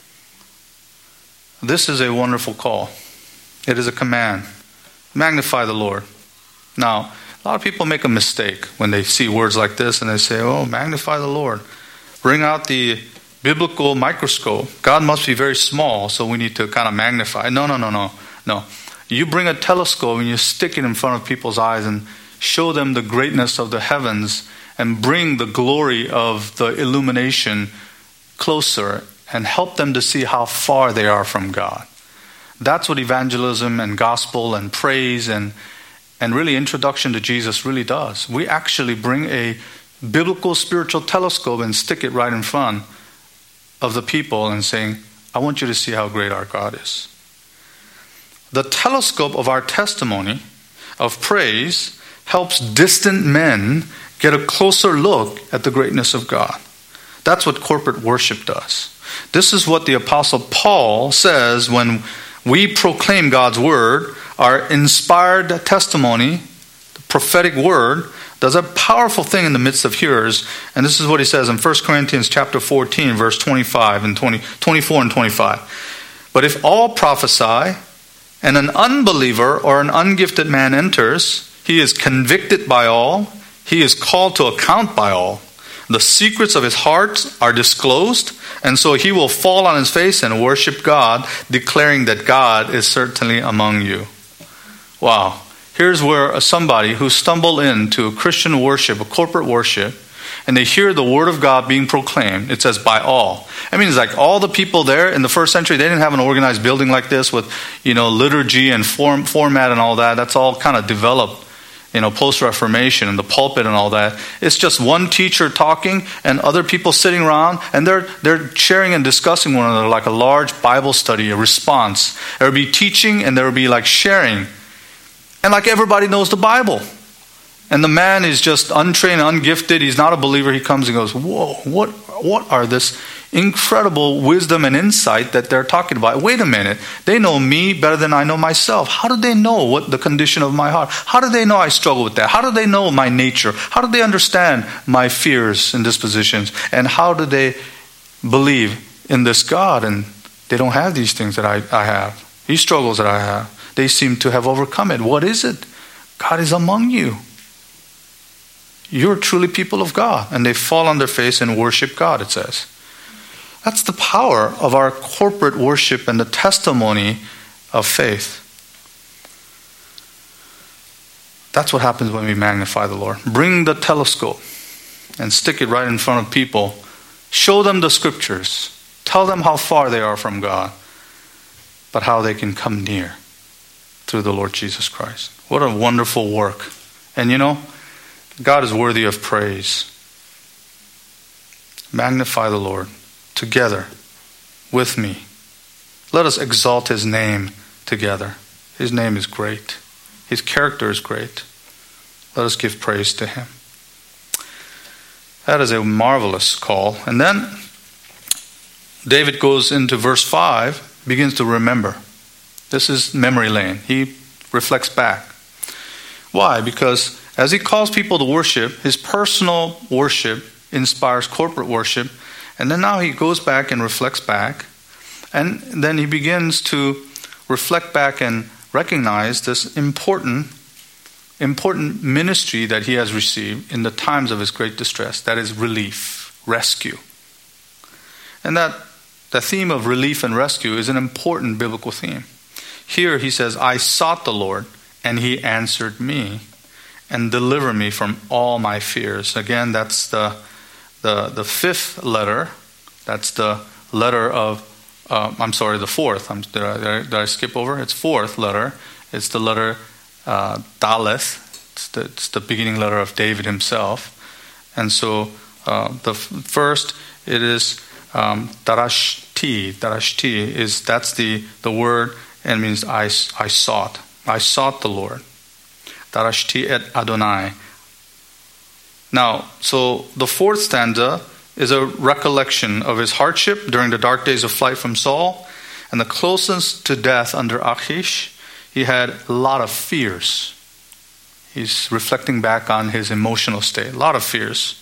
This is a wonderful call. It is a command. Magnify the Lord. Now, a lot of people make a mistake when they see words like this and they say, oh, magnify the Lord. Bring out the biblical microscope. God must be very small, so we need to kind of magnify. No, no, no, no, no. You bring a telescope and you stick it in front of people's eyes and show them the greatness of the heavens and bring the glory of the illumination closer and help them to see how far they are from God. That's what evangelism and gospel and praise and And really, introduction to Jesus really does. We actually bring a biblical spiritual telescope and stick it right in front of the people and saying, I want you to see how great our God is. The telescope of our testimony of praise helps distant men get a closer look at the greatness of God. That's what corporate worship does. This is what the Apostle Paul says when we proclaim God's word. Our inspired testimony, the prophetic word, does a powerful thing in the midst of hearers. And this is what he says in First Corinthians chapter fourteen, verse twenty-five and twenty, twenty-four and twenty-five. But if all prophesy, and an unbeliever or an ungifted man enters, he is convicted by all, he is called to account by all. The secrets of his heart are disclosed, and so he will fall on his face and worship God, declaring that God is certainly among you. Wow. Here's where somebody who stumbled into Christian worship, a corporate worship, and they hear the word of God being proclaimed. It says by all. I mean, it's like all the people there in the first century, they didn't have an organized building like this with, you know, liturgy and form, format and all that. That's all kind of developed, you know, post-Reformation and the pulpit and all that. It's just one teacher talking and other people sitting around, and they're they're sharing and discussing one another like a large Bible study, a response. There will be teaching and there will be like sharing. And like everybody knows the Bible. And the man is just untrained, ungifted. He's not a believer. He comes and goes, whoa, what, what are this incredible wisdom and insight that they're talking about? Wait a minute. They know me better than I know myself. How do they know what the condition of my heart? How do they know I struggle with that? How do they know my nature? How do they understand my fears and dispositions? And how do they believe in this God? And they don't have these things that I, I have. These struggles that I have. They seem to have overcome it. What is it? God is among you. You're truly people of God. And they fall on their face and worship God, it says. That's the power of our corporate worship and the testimony of faith. That's what happens when we magnify the Lord. Bring the telescope and stick it right in front of people. Show them the scriptures. Tell them how far they are from God, but how they can come near through the Lord Jesus Christ. What a wonderful work. And you know, God is worthy of praise. Magnify the Lord together with me. Let us exalt His name together. His name is great. His character is great. Let us give praise to Him. That is a marvelous call. And then David goes into verse five, begins to remember. This is memory lane. He reflects back. Why? Because as he calls people to worship, his personal worship inspires corporate worship. And then now he goes back and reflects back. And then he begins to reflect back and recognize this important, important ministry that he has received in the times of his great distress. That is relief, rescue. And that the theme of relief and rescue is an important biblical theme. Here he says, I sought the Lord, and he answered me and delivered me from all my fears. Again, that's the the, the fifth letter. That's the letter of, uh, I'm sorry, the fourth. I'm, did, I, did I skip over? It's fourth letter. It's the letter uh, Daleth. It's the, it's the beginning letter of David himself. And so uh, the f- first, it is um, Darashti. Darashti is, that's the, the word, and means I, I sought. I sought the Lord. Darashti et Adonai. Now, so the fourth stanza is a recollection of his hardship during the dark days of flight from Saul and the closeness to death under Achish. He had a lot of fears. He's reflecting back on his emotional state. A lot of fears.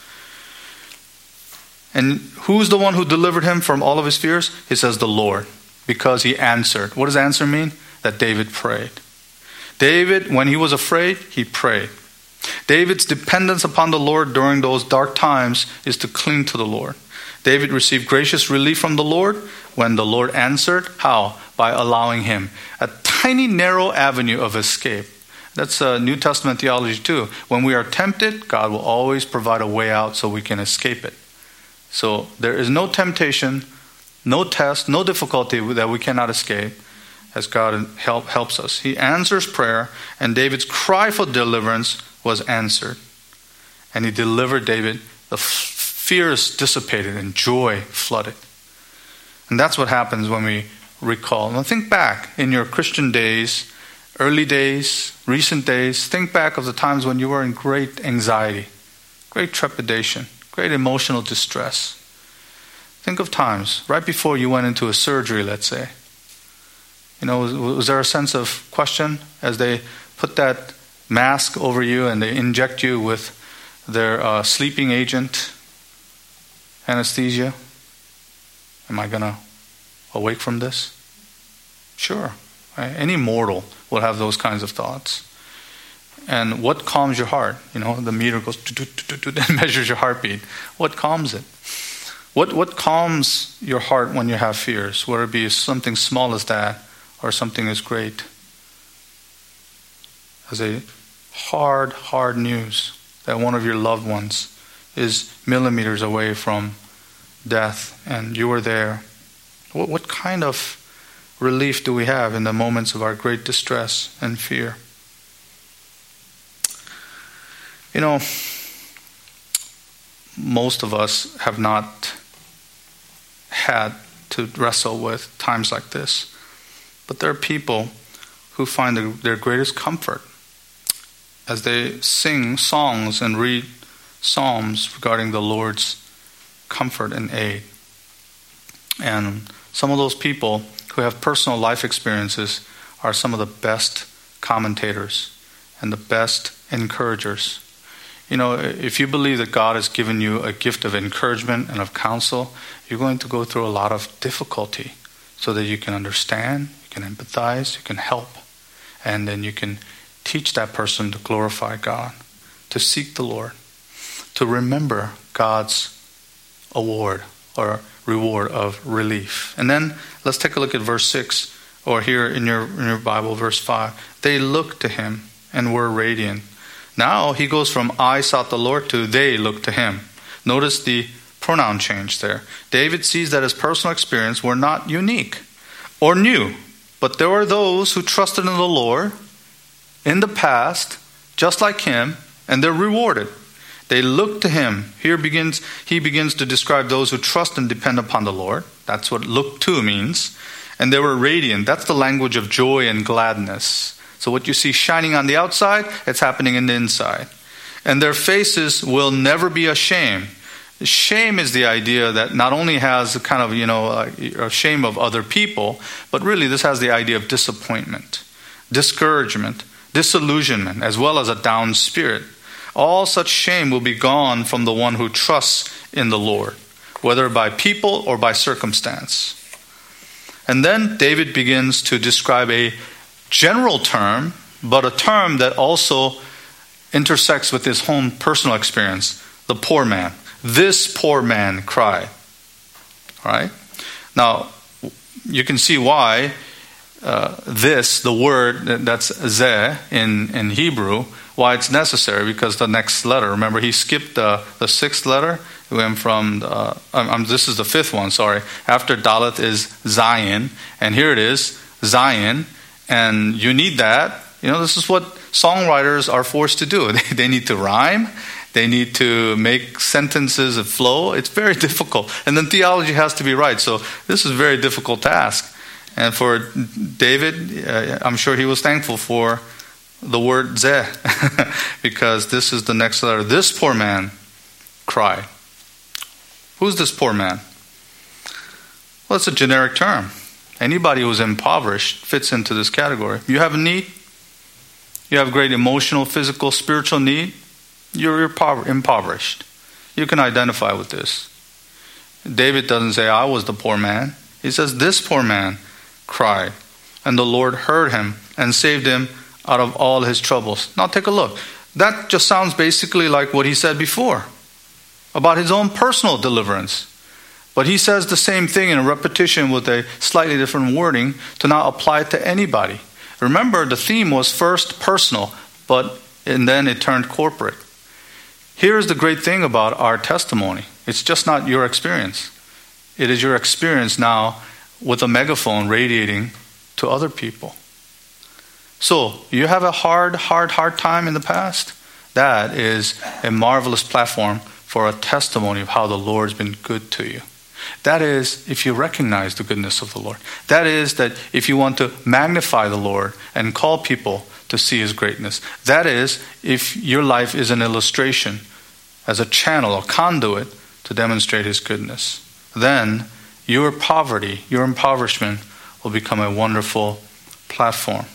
And who's the one who delivered him from all of his fears? He says the Lord, because he answered. What does answer mean? That David prayed. David, when he was afraid, he prayed. David's dependence upon the Lord during those dark times is to cling to the Lord. David received gracious relief from the Lord when the Lord answered. How? By allowing him a tiny narrow avenue of escape. That's uh, New Testament theology too. When we are tempted, God will always provide a way out so we can escape it. So there is no temptation, no test, no difficulty that we cannot escape as God help, helps us. He answers prayer, and David's cry for deliverance was answered. And he delivered David. The fears dissipated and joy flooded. And that's what happens when we recall. Now think back in your Christian days, early days, recent days. Think back of the times when you were in great anxiety, great trepidation, great emotional distress. Think of times right before you went into a surgery, let's say. You know, was, was there a sense of question as they put that mask over you and they inject you with their uh, sleeping agent, anesthesia? Am I going to awake from this? Sure. Right? Any mortal will have those kinds of thoughts. And what calms your heart? You know, the meter goes and measures your heartbeat. What calms it? What what calms your heart when you have fears? Whether it be something small as that or something as great as a hard, hard news that one of your loved ones is millimeters away from death and you are there. What, what kind of relief do we have in the moments of our great distress and fear? You know, most of us have not had to wrestle with times like this. But there are people who find their greatest comfort as they sing songs and read psalms regarding the Lord's comfort and aid. And some of those people who have personal life experiences are some of the best commentators and the best encouragers. You know, if you believe that God has given you a gift of encouragement and of counsel, you're going to go through a lot of difficulty so that you can understand, you can empathize, you can help, and then you can teach that person to glorify God, to seek the Lord, to remember God's award or reward of relief. And then let's take a look at verse six, or here in your, in your Bible, verse five. They looked to him and were radiant. Now he goes from I sought the Lord to they looked to him. Notice the pronoun change there. David sees that his personal experience were not unique or new, but there were those who trusted in the Lord in the past, just like him, and they're rewarded. They look to him. Here begins he begins to describe those who trust and depend upon the Lord. That's what look to means. And they were radiant. That's the language of joy and gladness. So what you see shining on the outside, it's happening in the inside. And their faces will never be ashamed. Shame is the idea that not only has a kind of, you know, a shame of other people, but really this has the idea of disappointment, discouragement, disillusionment, as well as a down spirit. All such shame will be gone from the one who trusts in the Lord, whether by people or by circumstance. And then David begins to describe a general term, but a term that also intersects with his own personal experience, the poor man. This poor man cried. All right? Now, you can see why uh, this, the word, that's zeh in, in Hebrew, why it's necessary, because the next letter, remember he skipped the, the sixth letter. It went from, the, um, this is the fifth one, sorry. After Dalet is Zion, and here it is, Zion, and you need that. You know, this is what songwriters are forced to do. They, they need to rhyme. They need to make sentences flow. It's very difficult. And then theology has to be right. So this is a very difficult task. And for David, uh, I'm sure he was thankful for the word zeh, because this is the next letter. This poor man cried. Who's this poor man? Well, it's a generic term. Anybody who's impoverished fits into this category. You have a need. You have great emotional, physical, spiritual need. You're impoverished. You can identify with this. David doesn't say, I was the poor man. He says, this poor man cried, and the Lord heard him and saved him out of all his troubles. Now take a look. That just sounds basically like what he said before about his own personal deliverance. But he says the same thing in a repetition with a slightly different wording to now apply it to anybody. Remember, the theme was first personal, but and then it turned corporate. Here's the great thing about our testimony. It's just not your experience. It is your experience now with a megaphone radiating to other people. So, you have a hard, hard, hard time in the past? That is a marvelous platform for a testimony of how the Lord's been good to you. That is, if you recognize the goodness of the Lord. That is, that if you want to magnify the Lord and call people to see His greatness. That is, if your life is an illustration, as a channel, a conduit to demonstrate His goodness. Then your poverty, your impoverishment will become a wonderful platform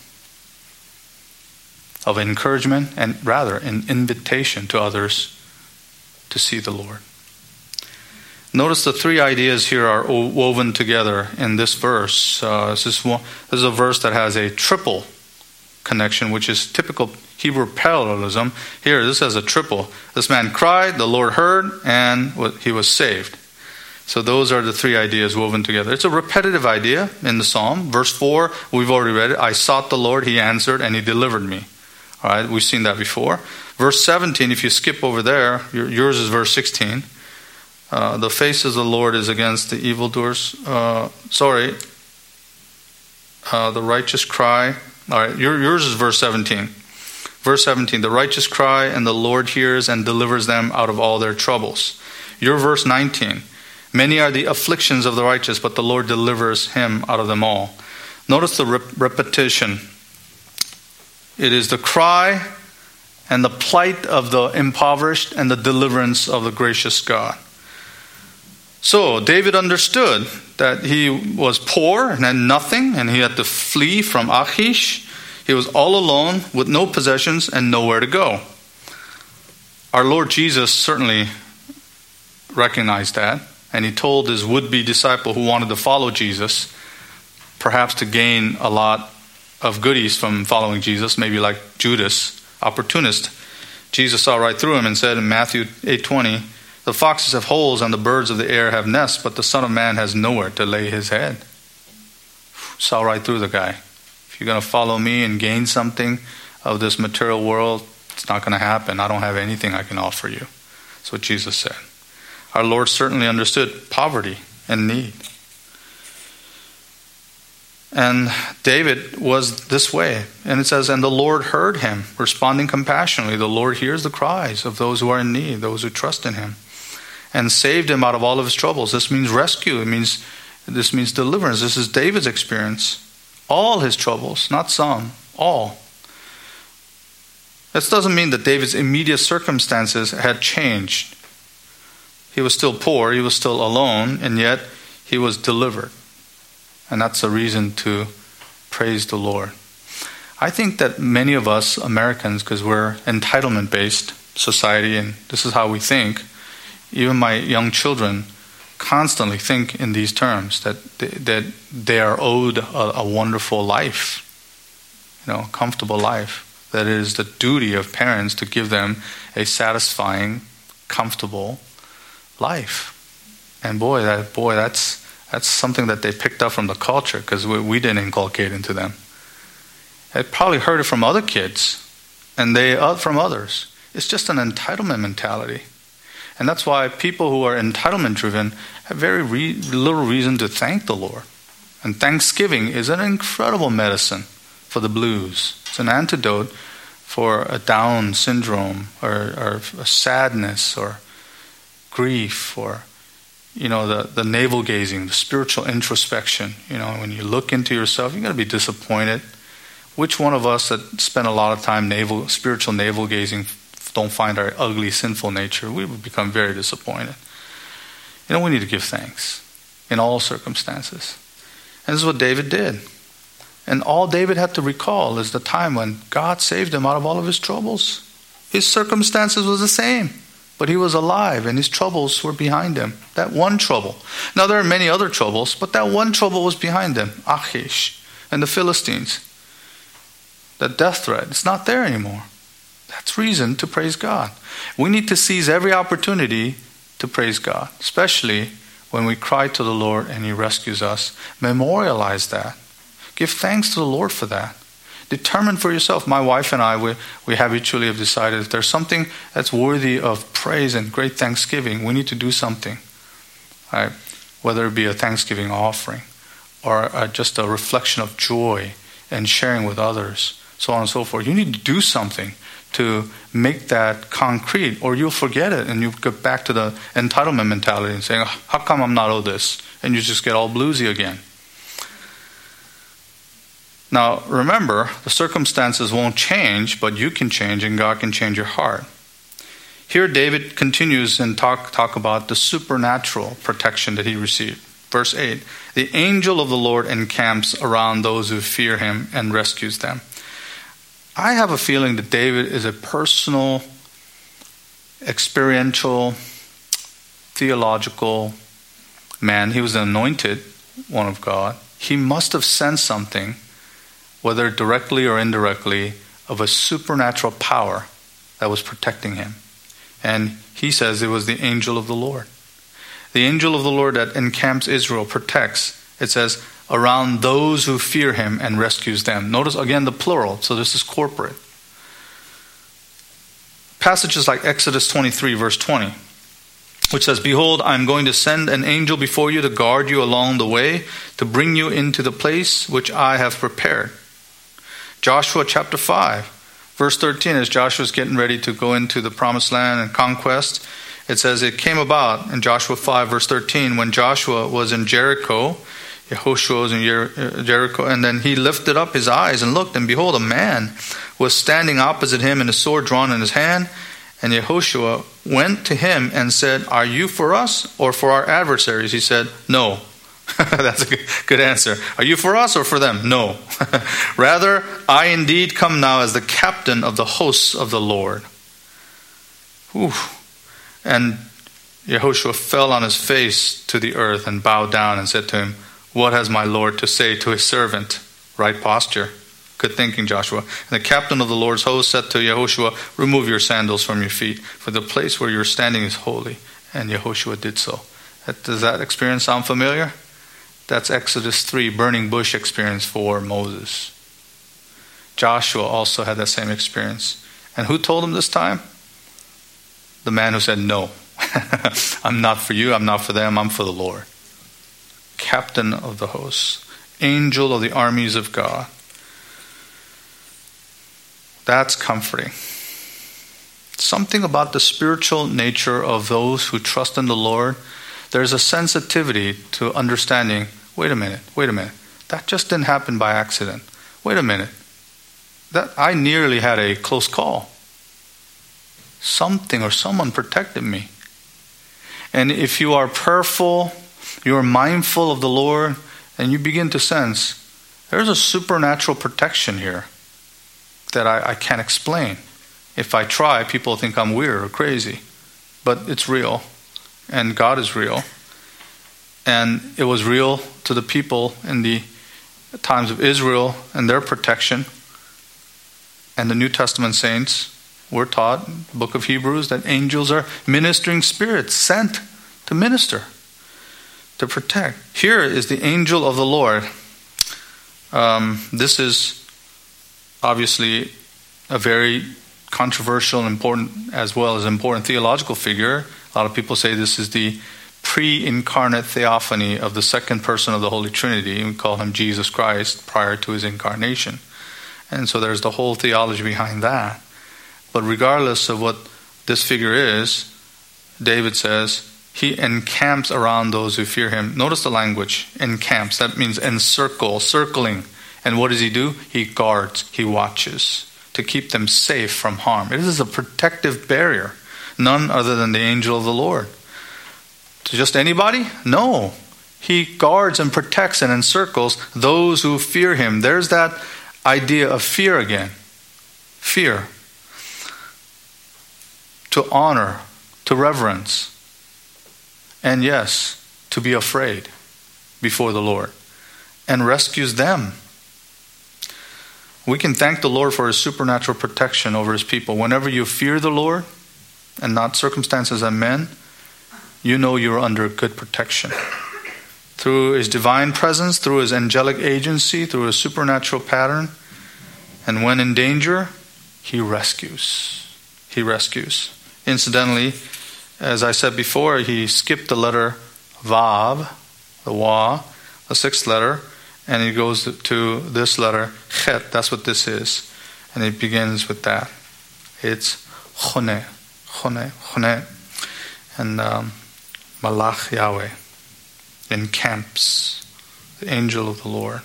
of encouragement and rather an invitation to others to see the Lord. Notice the three ideas here are woven together in this verse. Uh, this, is one, this is a verse that has a triple connection, which is typical Hebrew parallelism. Here, this has a triple. This man cried, the Lord heard, and he was saved. So those are the three ideas woven together. It's a repetitive idea in the psalm. Verse four, we've already read it. I sought the Lord, He answered, and He delivered me. All right, we've seen that before. Verse seventeen, if you skip over there, yours is verse sixteen. Uh, the face of the Lord is against the evildoers. Uh, sorry. Uh, the righteous cry. All right, your, yours is verse seventeen. Verse seventeen, the righteous cry, and the Lord hears and delivers them out of all their troubles. Your verse nineteen, many are the afflictions of the righteous, but the Lord delivers him out of them all. Notice the rep- repetition. It is the cry and the plight of the impoverished and the deliverance of the gracious God. So David understood that he was poor and had nothing, and he had to flee from Achish. He was all alone with no possessions and nowhere to go. Our Lord Jesus certainly recognized that, and he told his would-be disciple who wanted to follow Jesus, perhaps to gain a lot of goodies from following Jesus, maybe like Judas, opportunist. Jesus saw right through him and said in Matthew eight twenty, the foxes have holes and the birds of the air have nests, but the Son of Man has nowhere to lay his head. Saw right through the guy. If you're going to follow me and gain something of this material world, it's not going to happen. I don't have anything I can offer you. That's what Jesus said. Our Lord certainly understood poverty and need. And David was this way. And it says, and the Lord heard him, responding compassionately. The Lord hears the cries of those who are in need, those who trust in him, and saved him out of all of his troubles. This means rescue. It means this means deliverance. This is David's experience. All his troubles, not some, all. This doesn't mean that David's immediate circumstances had changed. He was still poor, he was still alone, and yet he was delivered. And that's a reason to praise the Lord. I think that many of us Americans, because we're entitlement-based society, and this is how we think, even my young children constantly think in these terms, that they, that they are owed a, a wonderful life, you know, a comfortable life. That it is the duty of parents to give them a satisfying, comfortable life. And boy, that boy, that's That's something that they picked up from the culture because we, we didn't inculcate into them. They probably heard it from other kids and they uh, from others. It's just an entitlement mentality. And that's why people who are entitlement driven have very re- little reason to thank the Lord. And thanksgiving is an incredible medicine for the blues. It's an antidote for a Down syndrome or, or a sadness or grief or, you know, the, the navel gazing, the spiritual introspection. You know, when you look into yourself, you're going to be disappointed. Which one of us that spend a lot of time navel, spiritual navel gazing don't find our ugly, sinful nature? We would become very disappointed. You know, we need to give thanks in all circumstances. And this is what David did. And all David had to recall is the time when God saved him out of all of his troubles. His circumstances was the same, but he was alive and his troubles were behind him. That one trouble. Now there are many other troubles, but that one trouble was behind him. Achish and the Philistines. That death threat, it's not there anymore. That's reason to praise God. We need to seize every opportunity to praise God, especially when we cry to the Lord and He rescues us. Memorialize that. Give thanks to the Lord for that. Determine for yourself. My wife and I, we, we habitually have decided if there's something that's worthy of praise and great thanksgiving, we need to do something. Right? Whether it be a thanksgiving offering or a, just a reflection of joy and sharing with others, so on and so forth. You need to do something to make that concrete, or you'll forget it and you get back to the entitlement mentality and saying, how come I'm not owed this? And you just get all bluesy again. Now, remember, the circumstances won't change, but you can change and God can change your heart. Here, David continues and talk, talk about the supernatural protection that he received. Verse eight, the angel of the Lord encamps around those who fear Him and rescues them. I have a feeling that David is a personal, experiential, theological man. He was an anointed one of God. He must have sensed something, whether directly or indirectly, of a supernatural power that was protecting him. And he says it was the angel of the Lord. The angel of the Lord that encamps Israel, protects, it says, around those who fear Him and rescues them. Notice again the plural, so this is corporate. Passages like Exodus twenty-three, verse twenty, which says, behold, I am going to send an angel before you to guard you along the way, to bring you into the place which I have prepared. Joshua chapter five, verse thirteen, as Joshua's getting ready to go into the promised land and conquest, it says, it came about in Joshua five, verse thirteen, when Joshua was in Jericho, Yehoshua was in Jer- Jericho, and then he lifted up his eyes and looked, and behold, a man was standing opposite him and a sword drawn in his hand. And Yehoshua went to him and said, are you for us or for our adversaries? He said, no. That's a good, good answer. Are you for us or for them? No. Rather, I indeed come now as the captain of the hosts of the Lord. Whew. And Yehoshua fell on his face to the earth and bowed down and said to him, what has my Lord to say to his servant? Right posture. Good thinking, Joshua. And the captain of the Lord's host said to Yehoshua, remove your sandals from your feet, for the place where you're standing is holy. And Yehoshua did so. Does that experience sound familiar? That's Exodus three, burning bush experience for Moses. Joshua also had that same experience. And who told him this time? The man who said, no, I'm not for you, I'm not for them, I'm for the Lord. Captain of the hosts, angel of the armies of God. That's comforting. Something about the spiritual nature of those who trust in the Lord, there's a sensitivity to understanding, wait a minute, wait a minute, that just didn't happen by accident. Wait a minute, that I nearly had a close call. Something or someone protected me. And if you are prayerful, you are mindful of the Lord, and you begin to sense there's a supernatural protection here that I, I can't explain. If I try, people think I'm weird or crazy. But it's real, and God is real. And it was real to the people in the times of Israel and their protection. And the New Testament saints were taught, the book of Hebrews, that angels are ministering spirits sent to minister. To protect. Here is the angel of the Lord. Um, this is obviously a very controversial and important, as well as important theological figure. A lot of people say this is the pre-incarnate theophany of the second person of the Holy Trinity. We call him Jesus Christ prior to his incarnation. And so there's the whole theology behind that. But regardless of what this figure is, David says, he encamps around those who fear him. Notice the language, encamps. That means encircle, circling. And what does he do? He guards, he watches to keep them safe from harm. It is a protective barrier. None other than the angel of the Lord. To just anybody? No. He guards and protects and encircles those who fear him. There's that idea of fear again. Fear. To honor, to reverence. And yes, to be afraid before the Lord. And rescues them. We can thank the Lord for his supernatural protection over his people. Whenever you fear the Lord, and not circumstances and men, you know you're under good protection. Through his divine presence, through his angelic agency, through his supernatural pattern. And when in danger, he rescues. He rescues. Incidentally, as I said before, he skipped the letter Vav, the Wa, the sixth letter, and he goes to this letter, Chet. That's what this is. And it begins with that. It's Chone, Chone, Chone. And um, Malach Yahweh encamps, the angel of the Lord.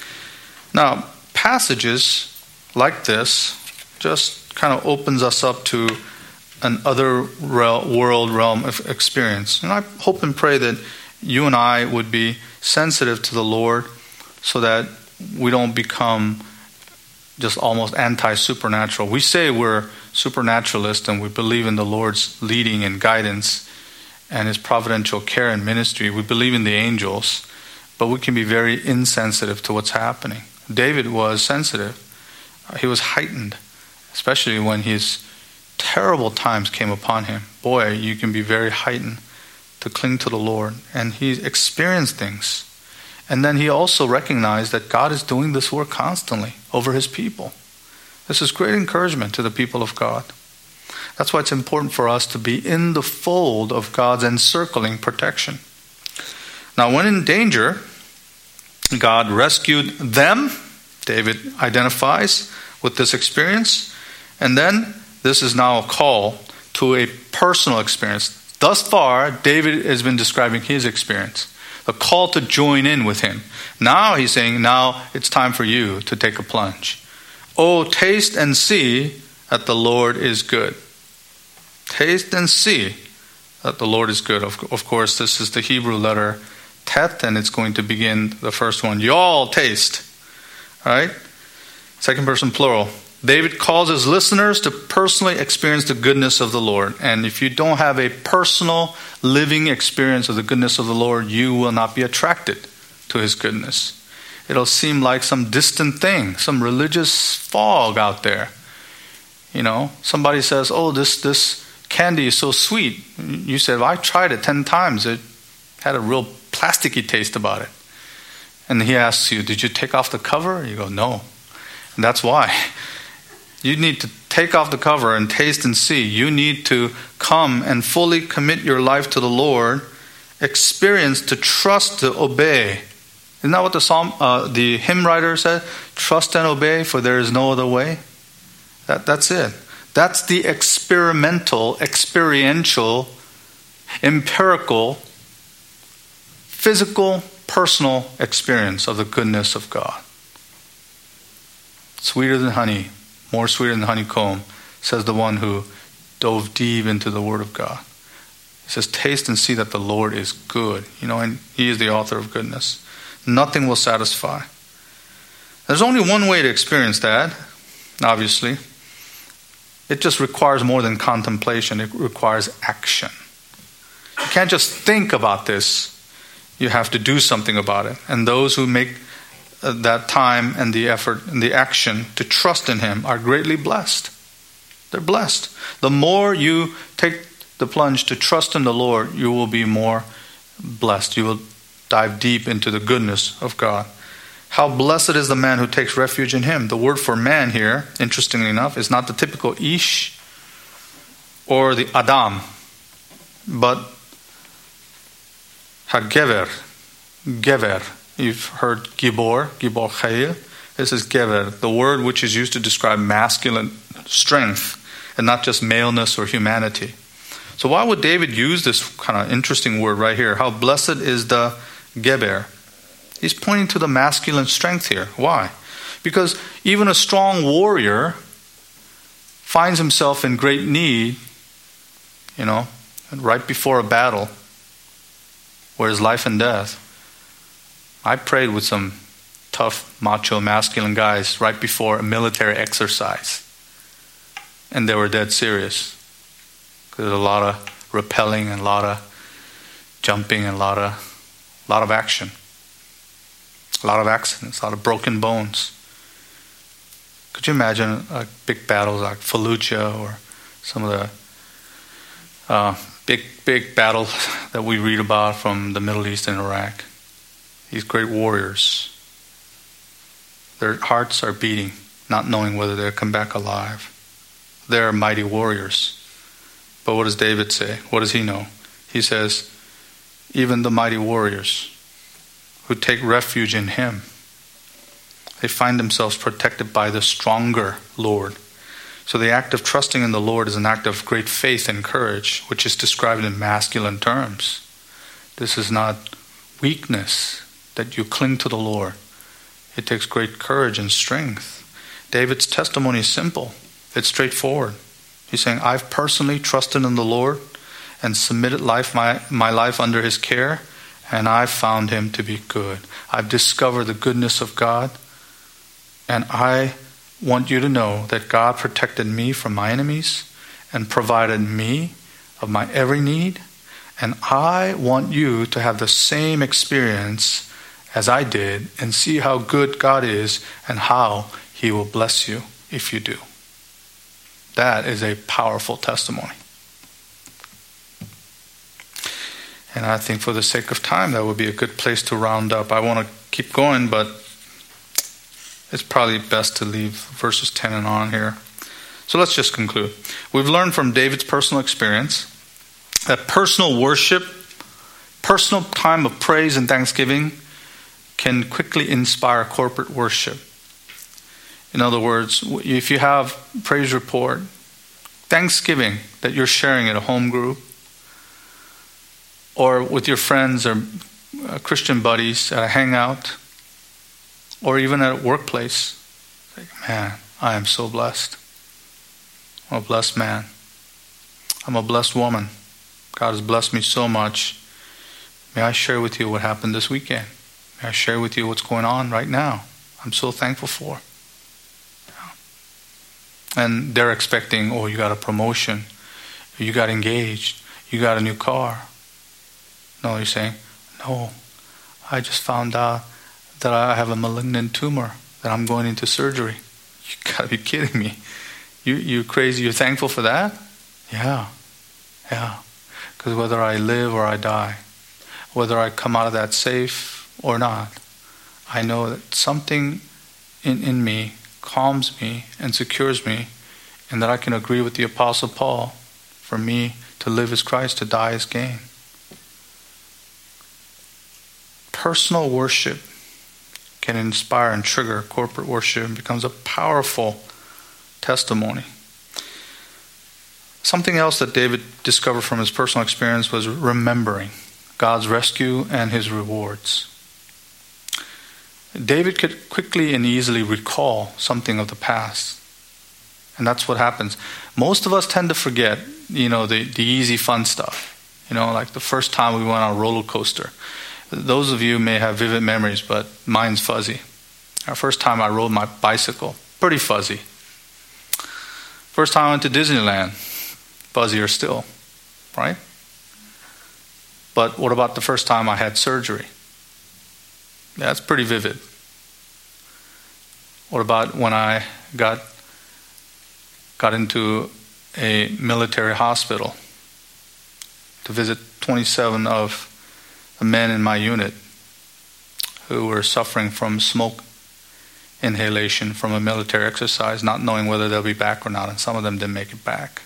Now, passages like this just kind of opens us up to an other world realm of experience. And I hope and pray that you and I would be sensitive to the Lord so that we don't become just almost anti-supernatural. We say we're supernaturalist and we believe in the Lord's leading and guidance and his providential care and ministry. We believe in the angels, but we can be very insensitive to what's happening. David was sensitive. He was heightened, especially when his terrible times came upon him. Boy, you can be very heightened to cling to the Lord. And he experienced things. And then he also recognized that God is doing this work constantly over his people. This is great encouragement to the people of God. That's why it's important for us to be in the fold of God's encircling protection. Now, when in danger, God rescued them. David identifies with this experience. And then this is now a call to a personal experience. Thus far, David has been describing his experience. A call to join in with him. Now he's saying, now it's time for you to take a plunge. Oh, taste and see that the Lord is good. Taste and see that the Lord is good. Of, of course, this is the Hebrew letter Tet, and it's going to begin the first one. Y'all taste. All right? Second person plural. David calls his listeners to personally experience the goodness of the Lord. And if you don't have a personal living experience of the goodness of the Lord, you will not be attracted to his goodness. It'll seem like some distant thing, some religious fog out there. You know, somebody says, oh, this, this candy is so sweet. You said, well, I tried it ten times. It had a real plasticky taste about it. And he asks you, did you take off the cover? You go, no. And that's why. You need to take off the cover and taste and see. You need to come and fully commit your life to the Lord, experience, to trust, to obey. Isn't that what the psalm, uh, the hymn writer said? Trust and obey, for there is no other way. That, that's it. That's the experimental, experiential, empirical, physical, personal experience of the goodness of God. Sweeter than honey. More sweeter than honeycomb, says the one who dove deep into the Word of God. He says, taste and see that the Lord is good. You know, and he is the author of goodness. Nothing will satisfy. There's only one way to experience that, obviously. It just requires more than contemplation. It requires action. You can't just think about this. You have to do something about it. And those who make that time and the effort and the action to trust in him are greatly blessed. They're blessed. The more you take the plunge to trust in the Lord, you will be more blessed. You will dive deep into the goodness of God. How blessed is the man who takes refuge in him. The word for man here, interestingly enough, is not the typical ish or the adam, but hagever, gever. You've heard gibor, gibor chayil. This is gever, the word which is used to describe masculine strength and not just maleness or humanity. So why would David use this kind of interesting word right here? How blessed is the geber. He's pointing to the masculine strength here. Why? Because even a strong warrior finds himself in great need, you know, right before a battle where it's life and death. I prayed with some tough, macho, masculine guys right before a military exercise. And they were dead serious. Because there's a lot of rappelling and a lot of jumping and a lot of, a lot of action. A lot of accidents, a lot of broken bones. Could you imagine a big battles like Fallujah or some of the uh, big, big battles that we read about from the Middle East and Iraq? These great warriors, their hearts are beating, not knowing whether they'll come back alive. They're mighty warriors. But what does David say? What does he know? He says, even the mighty warriors who take refuge in him, they find themselves protected by the stronger Lord. So the act of trusting in the Lord is an act of great faith and courage, which is described in masculine terms. This is not weakness that you cling to the Lord. It takes great courage and strength. David's testimony is simple. It's straightforward. He's saying, I've personally trusted in the Lord and submitted life, my, my life under his care, and I've found him to be good. I've discovered the goodness of God, and I want you to know that God protected me from my enemies and provided me of my every need, and I want you to have the same experience as I did and see how good God is and how he will bless you if you do. That is a powerful testimony. And I think for the sake of time, that would be a good place to round up. I want to keep going, but it's probably best to leave verses ten and on here. So let's just conclude. We've learned from David's personal experience that personal worship, personal time of praise and thanksgiving can quickly inspire corporate worship. In other words, if you have praise report, thanksgiving that you're sharing at a home group, or with your friends or Christian buddies at a hangout, or even at a workplace, like, man, I am so blessed. I'm a blessed man. I'm a blessed woman. God has blessed me so much. May I share with you what happened this weekend? May I share with you what's going on right now? I'm so thankful for. And they're expecting, oh, you got a promotion, you got engaged, you got a new car. No, you're saying, no, I just found out that I have a malignant tumor, that I'm going into surgery. You gotta be kidding me. You you crazy, you're thankful for that? Yeah, yeah. Because whether I live or I die, whether I come out of that safe or not, I know that something in, in me calms me and secures me, and that I can agree with the Apostle Paul, for me to live is Christ, to die is gain. Personal worship can inspire and trigger corporate worship and becomes a powerful testimony. Something else that David discovered from his personal experience was remembering God's rescue and his rewards. David could quickly and easily recall something of the past. And that's what happens. Most of us tend to forget, you know, the, the easy fun stuff. You know, like the first time we went on a roller coaster. Those of you may have vivid memories, but mine's fuzzy. Our first time I rode my bicycle, pretty fuzzy. First time I went to Disneyland, fuzzier still, right? But what about the first time I had surgery? That's pretty vivid. What about when I got got into a military hospital to visit twenty-seven of the men in my unit who were suffering from smoke inhalation from a military exercise, not knowing whether they'll be back or not, and some of them didn't make it back.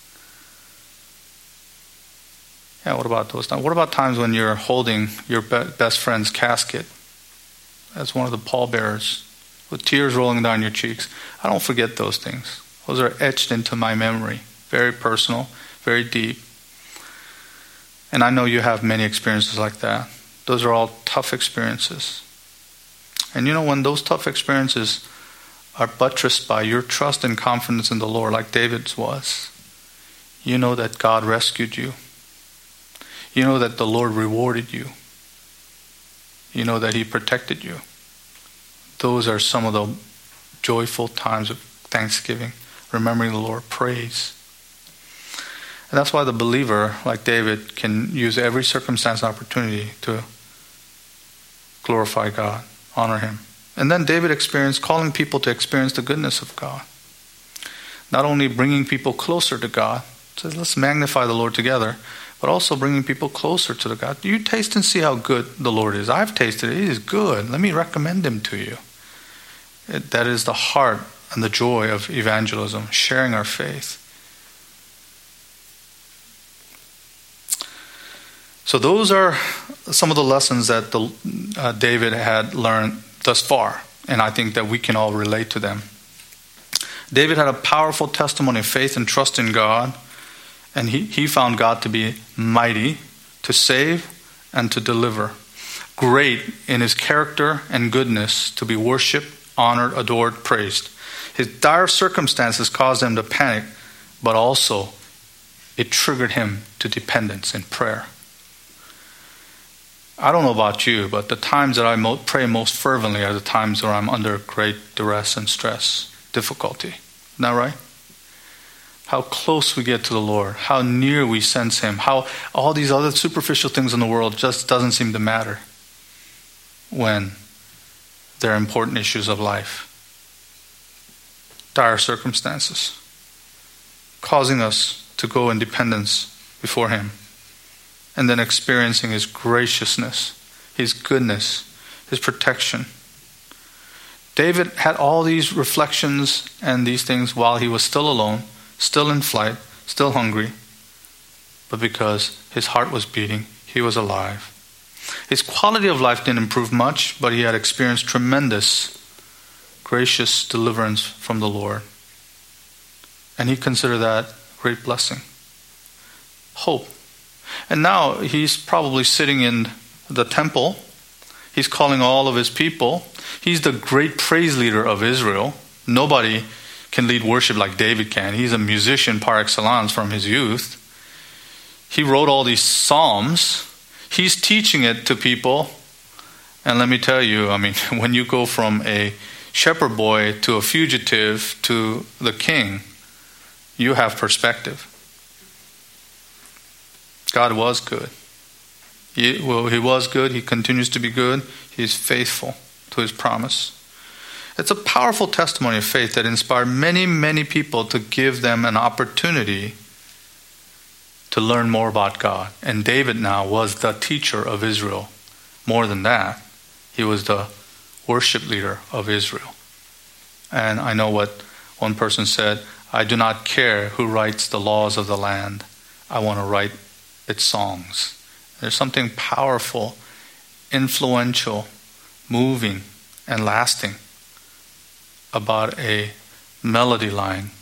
Yeah, what about those times? What about times when you're holding your be- best friend's casket as one of the pallbearers with tears rolling down your cheeks? I don't forget those things. Those are etched into my memory. Very personal, very deep. And I know you have many experiences like that. Those are all tough experiences. And you know, when those tough experiences are buttressed by your trust and confidence in the Lord, like David's was, you know that God rescued you. You know that the Lord rewarded you. You know that He protected you. Those are some of the joyful times of thanksgiving, remembering the Lord, praise. And that's why the believer, like David, can use every circumstance and opportunity to glorify God, honor Him. And then David experienced calling people to experience the goodness of God. Not only bringing people closer to God, says let's magnify the Lord together, but also bringing people closer to the God. You taste and see how good the Lord is. I've tasted it. He is good. Let me recommend Him to you. It, that is the heart and the joy of evangelism, sharing our faith. So those are some of the lessons that the, uh, David had learned thus far, and I think that we can all relate to them. David had a powerful testimony of faith and trust in God, and he, he found God to be mighty, to save, and to deliver. Great in His character and goodness, to be worshipped, honored, adored, praised. His dire circumstances caused him to panic, but also it triggered him to dependence in prayer. I don't know about you, but the times that I mo- pray most fervently are the times where I'm under great duress and stress, difficulty. Isn't that right? How close we get to the Lord, how near we sense Him, how all these other superficial things in the world just doesn't seem to matter when there are important issues of life. Dire circumstances, causing us to go in dependence before Him. And then experiencing His graciousness, His goodness, His protection. David had all these reflections and these things while he was still alone, still in flight, still hungry. But because his heart was beating, he was alive. His quality of life didn't improve much, but he had experienced tremendous, gracious deliverance from the Lord. And he considered that a great blessing. Hope. And now he's probably sitting in the temple. He's calling all of his people. He's the great praise leader of Israel. Nobody can lead worship like David can. He's a musician par excellence from his youth. He wrote all these psalms. He's teaching it to people. And let me tell you, I mean, when you go from a shepherd boy to a fugitive to the king, you have perspective. God was good. He, well, he was good. He continues to be good. He's faithful to His promise. It's a powerful testimony of faith that inspired many, many people to give them an opportunity to learn more about God. And David now was the teacher of Israel. More than that, he was the worship leader of Israel. And I know what one person said, I do not care who writes the laws of the land. I want to write its songs. There's something powerful, influential, moving, and lasting about a melody line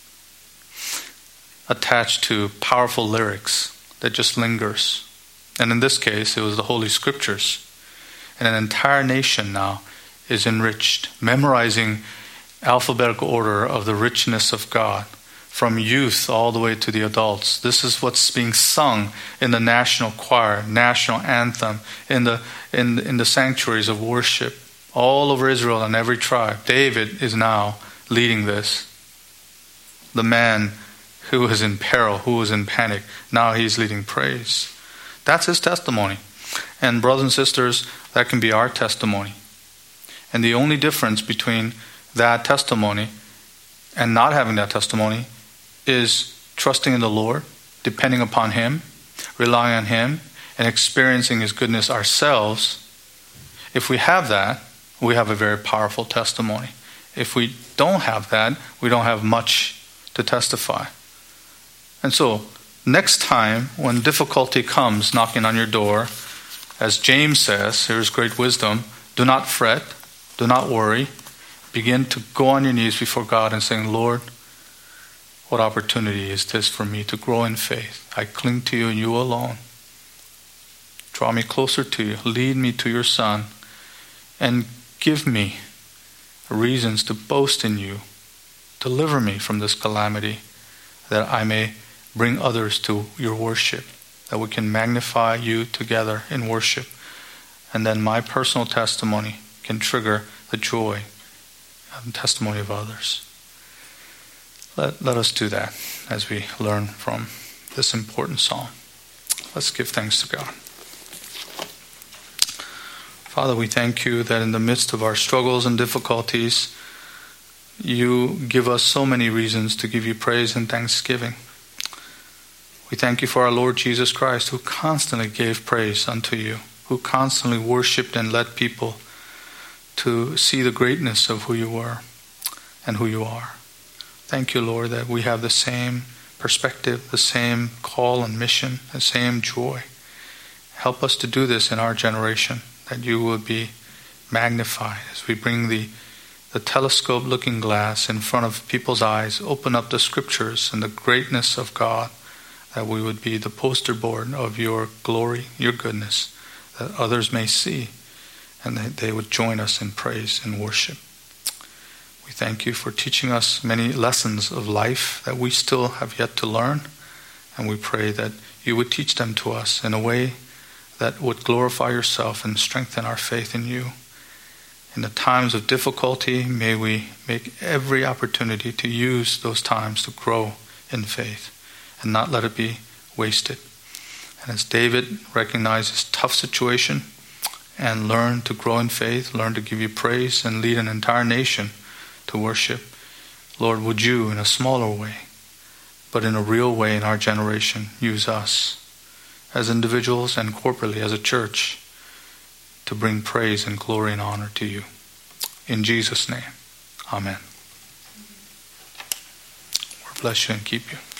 attached to powerful lyrics that just lingers. And in this case, it was the Holy Scriptures. And an entire nation now is enriched, memorizing alphabetical order of the richness of God. From youth all the way to the adults. This is what's being sung in the national choir, national anthem, in the in, in the sanctuaries of worship, all over Israel and every tribe. David is now leading this. The man who was in peril, who was in panic, now he's leading praise. That's his testimony. And brothers and sisters, that can be our testimony. And the only difference between that testimony and not having that testimony is trusting in the Lord, depending upon Him, relying on Him, and experiencing His goodness ourselves If we have that, we have a very powerful testimony. If we don't have that, we don't have much to testify. And so, next time when difficulty comes knocking on your door, as James says, here's great wisdom, do not fret, do not worry. Begin to go on your knees before God and saying, Lord, what opportunity is this for me to grow in faith? I cling to you and you alone. Draw me closer to you. Lead me to your Son. And give me reasons to boast in you. Deliver me from this calamity, that I may bring others to your worship, that we can magnify you together in worship. And then my personal testimony can trigger the joy and testimony of others. Let, let us do that as we learn from this important psalm. Let's give thanks to God. Father, we thank you that in the midst of our struggles and difficulties, you give us so many reasons to give you praise and thanksgiving. We thank you for our Lord Jesus Christ, who constantly gave praise unto you, who constantly worshipped and led people to see the greatness of who you were and who you are. Thank you, Lord, that we have the same perspective, the same call and mission, the same joy. Help us to do this in our generation, that you will be magnified as we bring the, the telescope-looking glass in front of people's eyes, open up the scriptures and the greatness of God, that we would be the poster board of your glory, your goodness, that others may see, and that they would join us in praise and worship. We thank you for teaching us many lessons of life that we still have yet to learn, and we pray that you would teach them to us in a way that would glorify yourself and strengthen our faith in you. In the times of difficulty, may we make every opportunity to use those times to grow in faith and not let it be wasted. And as David recognized his tough situation and learned to grow in faith, learn to give you praise and lead an entire nation to worship, Lord, would you, in a smaller way, but in a real way in our generation, use us as individuals and corporately as a church to bring praise and glory and honor to you. In Jesus' name, amen. Lord bless you and keep you.